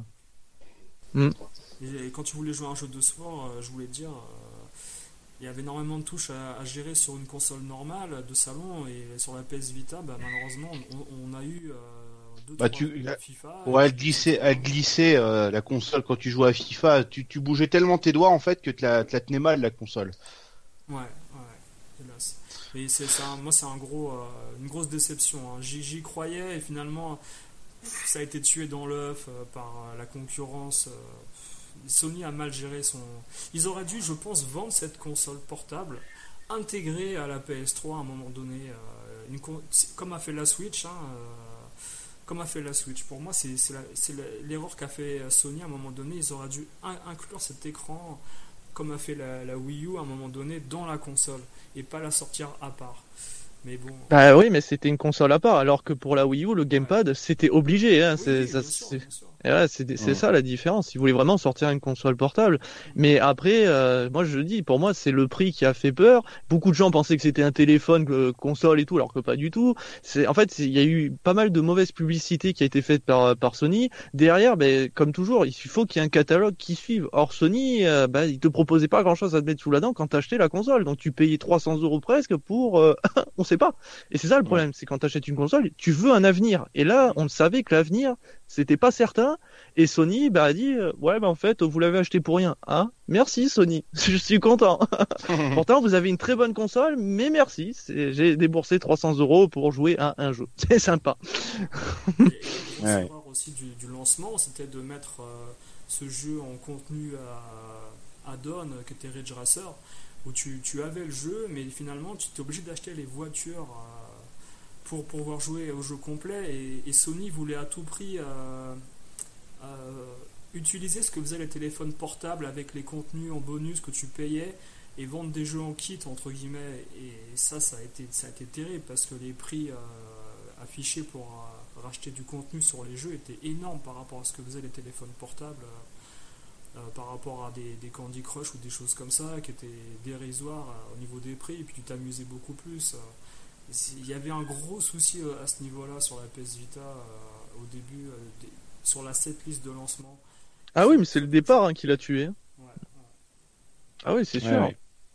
Mm. Et quand tu voulais jouer à un jeu de sport, euh, je voulais te dire. Euh... Il y avait énormément de touches à, à gérer sur une console normale de salon et sur la P S Vita, bah, malheureusement, on, on a eu euh, deux bah, trois tu, la, FIFA. Ouais, elle glissait, elle glissait euh, la console quand tu jouais à FIFA. Tu, tu bougeais tellement tes doigts en fait que tu la, tu la tenais mal la console. Ouais, ouais, hélas. Et c'est, c'est un, moi, c'est un gros, euh, une grosse déception. Hein. J'y, j'y croyais et finalement, ça a été tué dans l'œuf euh, par euh, la concurrence. Euh, Sony a mal géré son... Ils auraient dû, je pense, vendre cette console portable, intégrée à la P S trois à un moment donné, euh, une con... comme a fait la Switch. Hein, euh, comme a fait la Switch. Pour moi, c'est, c'est, la, c'est la, l'erreur qu'a fait Sony à un moment donné. Ils auraient dû in- inclure cet écran, comme a fait la, la Wii U à un moment donné, dans la console, et pas la sortir à part. Mais bon... Bah oui, mais c'était une console à part, alors que pour la Wii U, le gamepad, ouais. c'était obligé. Hein, oui, c'est, oui, ça, bien sûr, c'est... bien sûr. Et là, c'est, c'est ouais. ça la différence. Ils voulaient vraiment sortir une console portable. Mais après, euh, moi je dis, pour moi, c'est le prix qui a fait peur. Beaucoup de gens pensaient que c'était un téléphone, euh, console et tout, alors que pas du tout. C'est, en fait, il y a eu pas mal de mauvaise publicité qui a été faite par, par Sony. Derrière, ben, comme toujours, il faut qu'il y ait un catalogue qui suive. Or, Sony, euh, ben, il te proposait pas grand-chose à te mettre sous la dent quand t'achetais la console. Donc, tu payais trois cents euros presque pour, euh, on sait pas. Et c'est ça le problème, ouais. c'est quand t'achètes une console, tu veux un avenir. Et là, on savait que l'avenir, c'était pas certain. Et Sony bah, a dit euh, ouais bah en fait vous l'avez acheté pour rien. Ah merci Sony, je suis content. Pourtant vous avez une très bonne console, mais merci. C'est, j'ai déboursé trois cents euros pour jouer à un jeu. C'est sympa. Et, et ouais. l'erreur aussi du, du lancement, c'était de mettre euh, ce jeu en contenu à add-on qui était Ridge Racer, où tu, tu avais le jeu, mais finalement tu étais obligé d'acheter les voitures euh, pour pouvoir jouer au jeu complet. Et, et Sony voulait à tout prix euh, Euh, utiliser ce que faisaient les téléphones portables avec les contenus en bonus que tu payais et vendre des jeux en kit entre guillemets, et ça ça a été, ça a été terrible parce que les prix euh, affichés pour euh, racheter du contenu sur les jeux étaient énormes par rapport à ce que faisaient les téléphones portables, euh, euh, par rapport à des, des Candy Crush ou des choses comme ça qui étaient dérisoires euh, au niveau des prix, et puis tu t'amusais beaucoup plus. euh, il y avait un gros souci euh, à ce niveau là sur la P S Vita euh, au début euh, des, sur la setlist de lancement. Ah oui, mais c'est le départ hein, qui l'a tué. Ouais, ouais. Ah oui, c'est sûr. Ouais, ouais.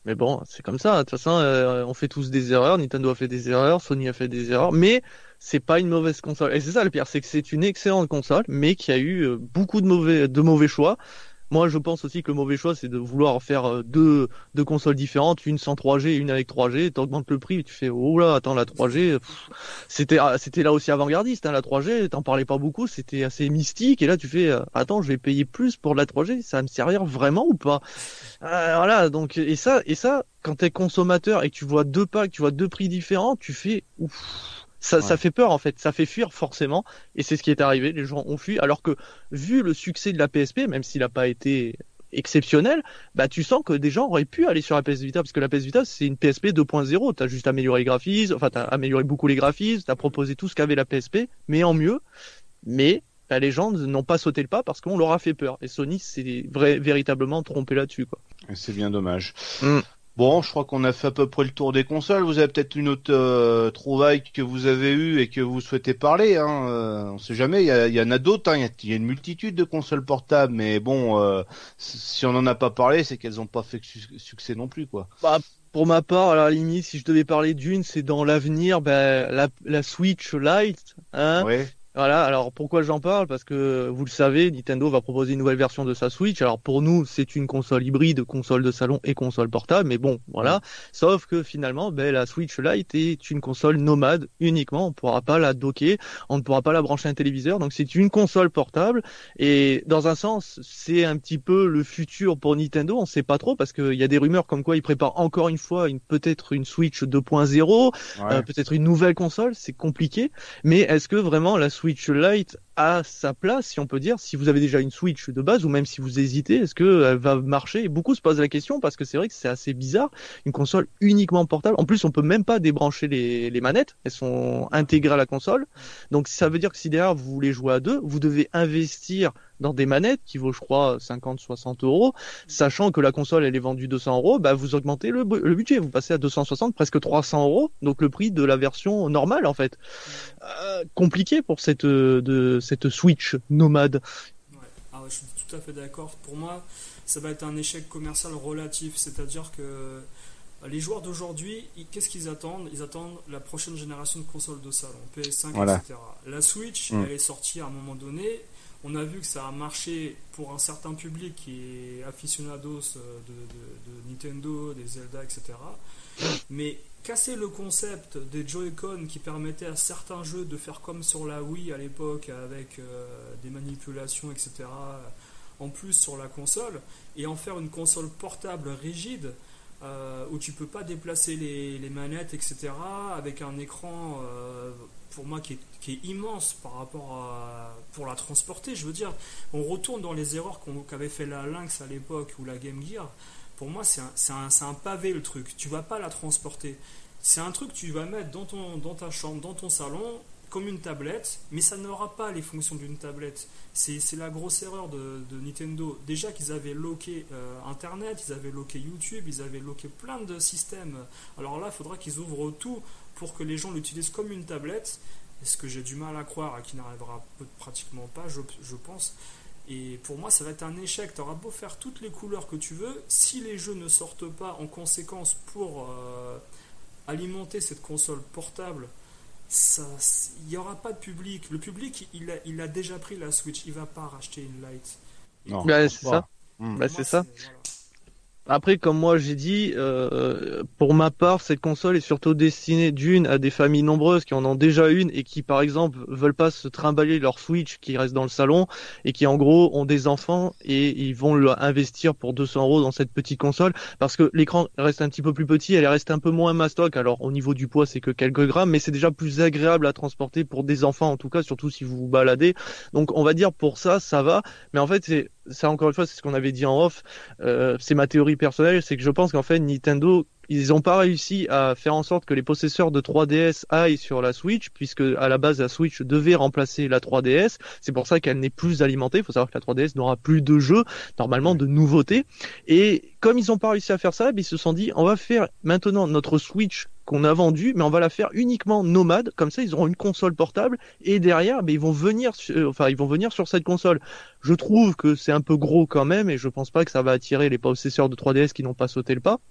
Mais bon, c'est comme ça. De toute façon, euh, on fait tous des erreurs. Nintendo a fait des erreurs, Sony a fait des erreurs, mais c'est pas une mauvaise console. Et c'est ça le pire, c'est que c'est une excellente console, mais qui a eu euh, beaucoup de mauvais, de mauvais choix. Moi, je pense aussi que le mauvais choix, c'est de vouloir faire euh, deux, deux consoles différentes, une sans trois G et une avec trois G. T'augmentes le prix, et tu fais, oh là, attends, la trois G, pff, c'était, ah, c'était là aussi avant-gardiste, hein, la trois G, t'en parlais pas beaucoup, c'était assez mystique, et là, tu fais, euh, attends, je vais payer plus pour la trois G, ça va me servir vraiment ou pas? Euh, voilà, donc, et ça, et ça, quand t'es consommateur et que tu vois deux packs, tu vois deux prix différents, tu fais, ouf. Ça, Ouais. ça fait peur en fait, ça fait fuir forcément, et c'est ce qui est arrivé. Les gens ont fui, alors que vu le succès de la P S P, même s'il n'a pas été exceptionnel, bah tu sens que des gens auraient pu aller sur la P S Vita, parce que la P S Vita c'est une P S P deux point zéro. T'as juste amélioré les graphismes, enfin t'as amélioré beaucoup les graphismes, t'as proposé tout ce qu'avait la P S P, mais en mieux. Mais bah, les gens n'ont pas sauté le pas parce qu'on leur a fait peur. Et Sony s'est vrai, véritablement trompé là-dessus, quoi. Et c'est bien dommage. Mm. Bon, je crois qu'on a fait à peu près le tour des consoles. Vous avez peut-être une autre euh, trouvaille que vous avez eue et que vous souhaitez parler. Hein. Euh, on sait jamais. Il y, a, il y en a d'autres. Hein. Il, y a, il y a une multitude de consoles portables, mais bon, euh, si on n'en a pas parlé, c'est qu'elles n'ont pas fait su- succès non plus, quoi. Bah, pour ma part, à la limite, si je devais parler d'une, c'est dans l'avenir, bah, la, la Switch Lite, hein. Ouais. Voilà, alors pourquoi j'en parle? Parce que vous le savez, Nintendo va proposer une nouvelle version de sa Switch. Alors pour nous, c'est une console hybride, console de salon et console portable, mais bon, voilà. Mm. Sauf que finalement, ben, la Switch Lite est une console nomade uniquement. On ne pourra pas la docker, on ne pourra pas la brancher à un téléviseur. Donc c'est une console portable. Et dans un sens, c'est un petit peu le futur pour Nintendo. On ne sait pas trop parce qu'il y a des rumeurs comme quoi ils préparent encore une fois une peut-être une Switch deux point zéro, Ouais. euh, peut-être une nouvelle console. C'est compliqué. Mais est-ce que vraiment la Switch Lite a sa place, si on peut dire, si vous avez déjà une Switch de base ou même si vous hésitez, est-ce que elle va marcher? Et beaucoup se posent la question parce que c'est vrai que c'est assez bizarre, une console uniquement portable. En plus, on peut même pas débrancher les, les manettes, elles sont intégrées à la console. Donc ça veut dire que si derrière vous voulez jouer à deux, vous devez investir dans des manettes qui vaut, je crois, cinquante soixante euros, sachant que la console elle est vendue deux cents euros, bah vous augmentez le, le budget, vous passez à deux cent soixante, presque trois cents euros, donc le prix de la version normale en fait. Euh, compliqué pour cette de cette Switch nomade. Ouais. Ah ouais, je suis tout à fait d'accord. Pour moi, ça va être un échec commercial relatif, c'est-à-dire que les joueurs d'aujourd'hui, ils- qu'est-ce qu'ils attendent? Ils attendent la prochaine génération de consoles de salon, P S cinq, Voilà. et cetera. La Switch, Mm. elle est sortie à un moment donné. On a vu que ça a marché pour un certain public qui est aficionados euh, de, de- de Nintendo, des Zelda, et cetera. Mais casser le concept des Joy-Con qui permettait à certains jeux de faire comme sur la Wii à l'époque avec euh, des manipulations, et cetera. En plus sur la console, et en faire une console portable rigide euh, où tu peux pas déplacer les, les manettes, et cetera. Avec un écran euh, pour moi qui est, qui est immense par rapport à pour la transporter. Je veux dire, on retourne dans les erreurs qu'on, qu'avait fait la Lynx à l'époque ou la Game Gear. Pour moi, c'est un, c'est, un, c'est un pavé le truc. Tu vas pas la transporter. C'est un truc que tu vas mettre dans, ton, dans ta chambre, dans ton salon, comme une tablette, mais ça n'aura pas les fonctions d'une tablette. C'est, c'est la grosse erreur de, de Nintendo. Déjà qu'ils avaient loqué euh, Internet, ils avaient loqué YouTube, ils avaient loqué plein de systèmes. Alors là, il faudra qu'ils ouvrent tout pour que les gens l'utilisent comme une tablette. Ce que j'ai du mal à croire et qui n'arrivera pratiquement pas, je, je pense. Et pour moi, ça va être un échec. Tu auras beau faire toutes les couleurs que tu veux, si les jeux ne sortent pas en conséquence pour euh, alimenter cette console portable, il n'y aura pas de public. Le public, il a, il a déjà pris la Switch, il va pas racheter une Lite. Non. Bah, c'est Voilà. ça. Mm. Bah, Pour c'est moi, ça. voilà. Après, comme moi j'ai dit, euh, pour ma part, cette console est surtout destinée d'une à des familles nombreuses qui en ont déjà une et qui, par exemple, veulent pas se trimballer leur Switch qui reste dans le salon et qui, en gros, ont des enfants et ils vont le investir pour deux cents euros dans cette petite console parce que l'écran reste un petit peu plus petit, elle reste un peu moins mastoc. Alors, au niveau du poids, c'est que quelques grammes, mais c'est déjà plus agréable à transporter pour des enfants, en tout cas, surtout si vous vous baladez. Donc, on va dire pour ça, ça va. Mais en fait, c'est ça encore une fois, c'est ce qu'on avait dit en off. Euh, c'est ma théorie personnelle, c'est que je pense qu'en fait Nintendo, ils n'ont pas réussi à faire en sorte que les possesseurs de trois D S aillent sur la Switch, puisque à la base la Switch devait remplacer la trois D S. C'est pour ça qu'elle n'est plus alimentée. Il faut savoir que la trois D S n'aura plus de jeux, normalement de nouveautés. Et comme ils n'ont pas réussi à faire ça, ils se sont dit, on va faire maintenant notre Switch qu'on a vendue, mais on va la faire uniquement nomade. Comme ça, ils auront une console portable et derrière, ben, ils vont venir, sur, enfin, ils vont venir sur cette console. Je trouve que c'est un peu gros quand même, et je pense pas que ça va attirer les possesseurs de trois D S qui n'ont pas sauté le pas.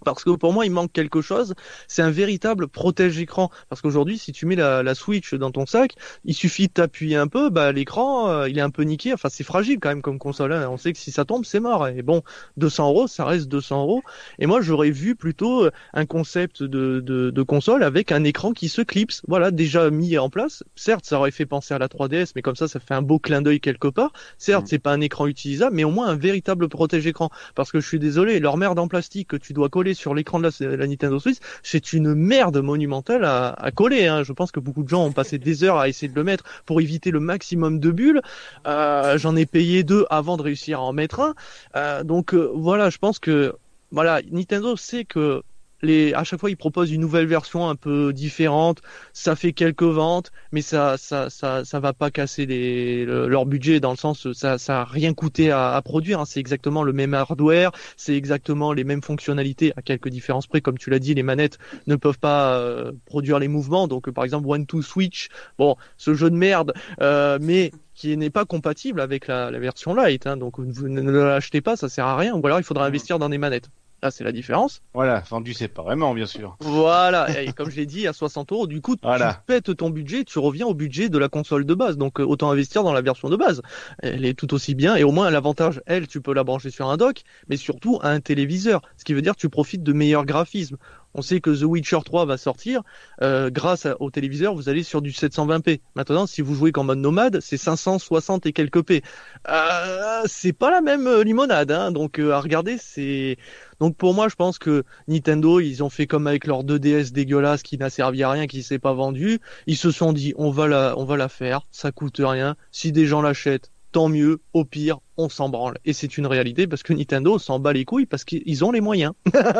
Parce que pour moi, il manque quelque chose. C'est un véritable protège-écran. Parce qu'aujourd'hui, si tu mets la, la Switch dans ton sac, il suffit de t'appuyer un peu, bah l'écran, euh, il est un peu niqué. Enfin, c'est fragile quand même comme console. Hein. On sait que si ça tombe, c'est mort. Et bon, deux cents euros, ça reste deux cents euros. Et moi, j'aurais vu plutôt un concept de, de, de console avec un écran qui se clipse. Voilà, déjà mis en place. Certes, ça aurait fait penser à la trois D S, mais comme ça, ça fait un beau clin d'œil quelque part. Certes, mmh. c'est pas un écran utilisable, mais au moins un véritable protège-écran. Parce que je suis désolé, leur merde en plastique que tu dois coller sur l'écran de la, la Nintendo Switch, c'est une merde monumentale à, à coller. Hein. Je pense que beaucoup de gens ont passé des heures à essayer de le mettre pour éviter le maximum de bulles. Euh, j'en ai payé deux avant de réussir à en mettre un. Euh, donc euh, voilà, je pense que voilà, Nintendo sait que les, à chaque fois, ils proposent une nouvelle version un peu différente. Ça fait quelques ventes, mais ça, ça, ça, ça va pas casser les, le, leur budget dans le sens, ça, ça a rien coûté à, à produire. Hein. C'est exactement le même hardware, c'est exactement les mêmes fonctionnalités à quelques différences près. Comme tu l'as dit, les manettes ne peuvent pas euh, produire les mouvements. Donc, par exemple, One to Switch, bon, ce jeu de merde, euh, mais qui n'est pas compatible avec la, la version Lite. Hein. Donc, vous ne l'achetez pas, ça sert à rien. Ou alors, il faudra investir dans des manettes. Là, c'est la différence. Voilà, vendu séparément, bien sûr. Voilà, et comme je l'ai dit, à soixante euros, du coup, voilà. Tu pètes ton budget, tu reviens au budget de la console de base. Donc, autant investir dans la version de base. Elle est tout aussi bien, et au moins, l'avantage, elle, tu peux la brancher sur un dock, mais surtout à un téléviseur. Ce qui veut dire que tu profites de meilleurs graphismes. On sait que The Witcher trois va sortir. Euh, grâce à, au téléviseur, vous allez sur du sept cent vingt p. Maintenant, si vous jouez qu'en mode nomade, c'est cinq cent soixante et quelques p. Euh, c'est pas la même limonade, hein. Donc, euh, à regarder, c'est... Donc, pour moi, je pense que Nintendo, ils ont fait comme avec leur deux D S dégueulasse qui n'a servi à rien, qui s'est pas vendu. Ils se sont dit, on va la, on va la faire. Ça coûte rien. Si des gens l'achètent, tant mieux. Au pire, on s'en branle. Et c'est une réalité parce que Nintendo s'en bat les couilles parce qu'ils ont les moyens.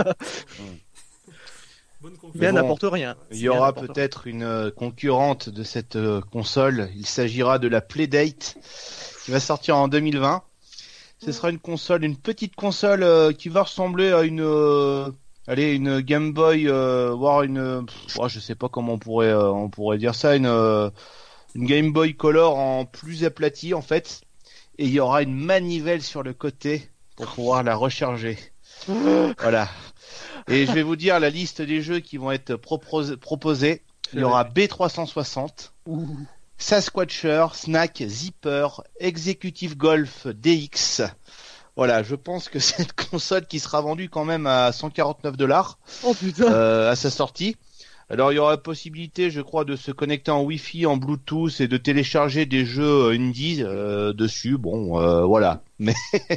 Mais bon, n'apporte rien. Il y aura peut-être une euh, concurrente de cette euh, console. Il s'agira de la Playdate qui va sortir en deux mille vingt. Ce sera une console, une petite console euh, qui va ressembler à une, euh, allez, une Game Boy, euh, voire une, pff, oh, je sais pas comment on pourrait, euh, on pourrait dire ça, une, euh, une Game Boy Color en plus aplati en fait. Et il y aura une manivelle sur le côté pour pouvoir la recharger. Voilà. Et je vais vous dire la liste des jeux qui vont être propos- proposés. Il y aura B trois cent soixante, Ouh. Sasquatcher, Snack, Zipper, Executive Golf D X. Voilà, je pense que c'est une console qui sera vendue quand même à cent quarante-neuf dollars oh, putain. Euh, à sa sortie. Alors il y aura la possibilité, je crois, de se connecter en Wi-Fi, en Bluetooth et de télécharger des jeux indie euh, dessus. Bon, euh, voilà. Mais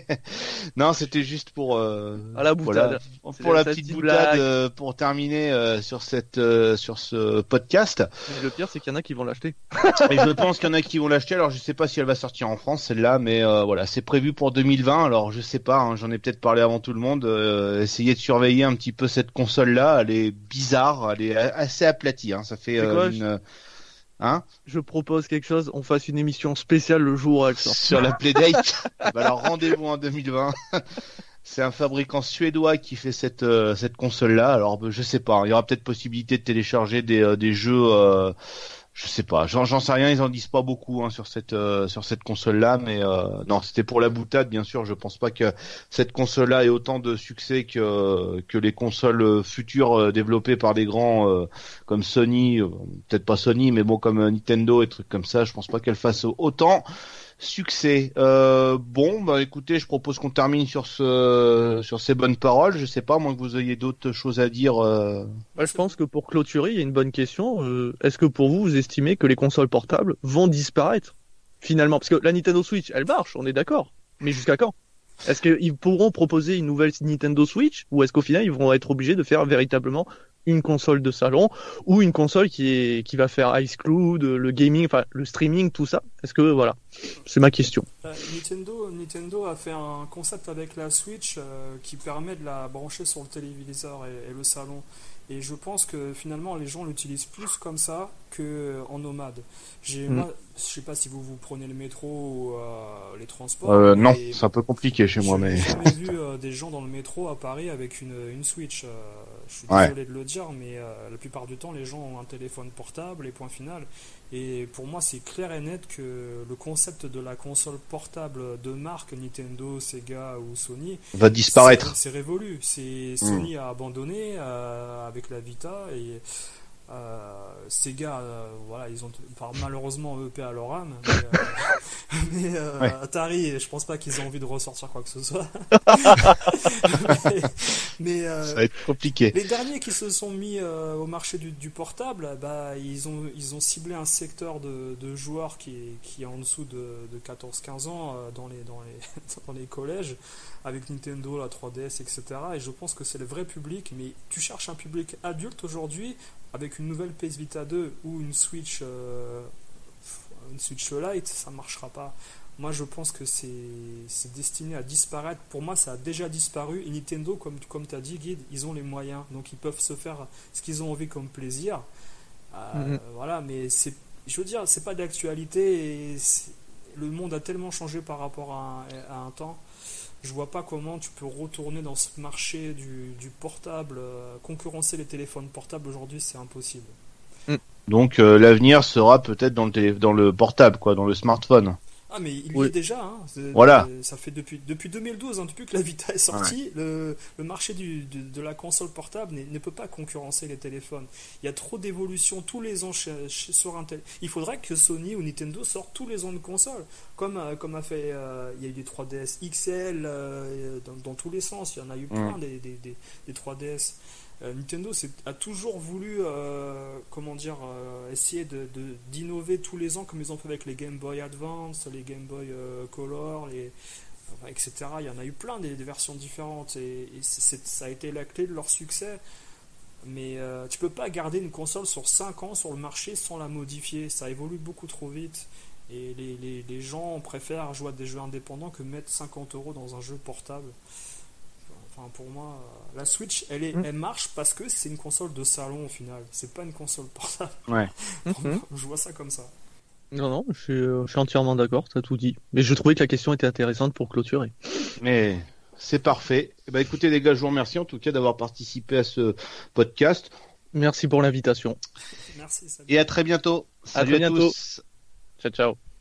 non, c'était juste pour euh, à la boutade. Voilà, pour la, la petite boutade euh, pour terminer euh, sur cette euh, sur ce podcast. Mais le pire, c'est qu'il y en a qui vont l'acheter. Et je pense qu'il y en a qui vont l'acheter. Alors je sais pas si elle va sortir en France celle-là, mais euh, voilà, c'est prévu pour deux mille vingt. Alors je sais pas, hein, j'en ai peut-être parlé avant tout le monde. Euh, essayez de surveiller un petit peu cette console-là. Elle est bizarre, elle est assez aplatie. Hein. Ça fait euh, quoi, une. Je... Hein je propose quelque chose, on fasse une émission spéciale le jour où elle sort. Sur la Playdate. Bah alors rendez-vous en deux mille vingt. C'est un fabricant suédois qui fait cette euh, cette console-là. Alors je sais pas, il y aura peut-être possibilité de télécharger des euh, des jeux. Euh, je sais pas, j'en, j'en sais rien, ils en disent pas beaucoup hein, sur cette euh, sur cette console-là, mais euh, non, c'était pour la boutade, bien sûr. Je pense pas que cette console-là ait autant de succès que que les consoles futures euh, développées par des grands euh, comme Sony, euh, peut-être pas Sony, mais bon comme Nintendo et trucs comme ça. Je pense pas qu'elle fasse autant succès. Euh, bon, bah écoutez, je propose qu'on termine sur ce sur ces bonnes paroles. Je sais pas, moins que vous ayez d'autres choses à dire. Euh... Bah, je pense que pour clôturer, il y a une bonne question. Euh, est-ce que pour vous, vous estimez que les consoles portables vont disparaître finalement? Parce que la Nintendo Switch, elle marche, on est d'accord. Mais jusqu'à quand? Est-ce qu'ils pourront proposer une nouvelle Nintendo Switch ou est-ce qu'au final, ils vont être obligés de faire véritablement une console de salon ou une console qui est qui va faire iCloud, le gaming, enfin le streaming, tout ça? Est-ce que voilà, c'est ma question. Euh, Nintendo, Nintendo a fait un concept avec la Switch euh, qui permet de la brancher sur le téléviseur et, et le salon. Et je pense que finalement les gens l'utilisent plus comme ça qu'en nomade. J'ai, mm. moi, je sais pas si vous vous prenez le métro ou euh, les transports. Euh, non, c'est un peu compliqué chez moi, mais. J'ai jamais vu euh, des gens dans le métro à Paris avec une, une Switch. Euh, je suis Ouais. désolé de le dire, mais euh, la plupart du temps, les gens ont un téléphone portable et point final. Et pour moi, c'est clair et net que le concept de la console portable de marque Nintendo, Sega ou Sony Va disparaître. C'est, c'est révolu. C'est Sony a abandonné euh, avec la Vita et euh, Sega, euh, voilà, ils ont enfin, malheureusement E P à leur âme. Mais, euh, mais euh, Ouais. Atari, je pense pas qu'ils aient envie de ressortir quoi que ce soit. mais mais, euh, Ça va être compliqué. les derniers qui se sont mis euh, au marché du, du portable, bah, ils ont, ils ont ciblé un secteur de, de joueurs qui est, qui est en dessous de, de quatorze quinze ans euh, dans, les, dans, les, dans les collèges, avec Nintendo, la trois D S, et cetera. Et je pense que c'est le vrai public, mais tu cherches un public adulte aujourd'hui, avec une nouvelle P S Vita deux ou une Switch, euh, une Switch Lite, ça ne marchera pas. Moi, je pense que c'est, c'est destiné à disparaître. Pour moi, ça a déjà disparu. Et Nintendo, comme, comme tu as dit, Guide, ils ont les moyens. Donc, ils peuvent se faire ce qu'ils ont envie comme plaisir. Euh, Mhm. Voilà, mais c'est, je veux dire, c'est pas d'actualité. Et c'est- le monde a tellement changé par rapport à, un- à un temps. Je vois pas comment tu peux retourner dans ce marché du, du portable. euh, concurrencer les téléphones portables aujourd'hui, c'est impossible. Donc euh, l'avenir sera peut-être dans le télé... dans le portable, quoi, dans le smartphone. Ah mais il y Oui. est déjà, hein. C'est- Voilà. euh, ça fait depuis, depuis deux mille douze, hein, depuis que la Vita est sortie, le, le marché du, du- de la console portable n'est- ne peut pas concurrencer les téléphones. Il y a trop d'évolutions tous les ans chez, chez- sur un tel. Il faudrait que Sony ou Nintendo sortent tous les ans une console, comme, euh, comme a fait, euh, il y a eu des trois D S X L euh, dans, dans tous les sens, il y en a eu plein des, des, des, des trois D S. Euh, Nintendo c'est- a toujours voulu euh, comment dire euh, essayer de, de- d'innover tous les ans comme ils ont fait avec les Game Boy Advance, les Game Boy euh, Color, les, enfin, et cetera. Il y en a eu plein des, des versions différentes et, et c'est- c'est- ça a été la clé de leur succès. Mais euh, tu peux pas garder une console sur cinq ans sur le marché sans la modifier, ça évolue beaucoup trop vite. Et les, les, les gens préfèrent jouer à des jeux indépendants que mettre cinquante euros dans un jeu portable. Enfin, pour moi, euh, la Switch, elle, est, Mm. elle marche parce que c'est une console de salon au final. C'est pas une console portable. Ouais. Pour moi, Mhm. je vois ça comme ça. Non, non, je suis, euh, je suis entièrement d'accord, t'as tout dit. Mais je trouvais que la question était intéressante pour clôturer. Mais c'est parfait. Eh ben, écoutez les gars, je vous remercie en tout cas d'avoir participé à ce podcast. Merci pour l'invitation. Merci, salut. Et à très bientôt. À Salut très à bientôt. tous. Ciao, ciao.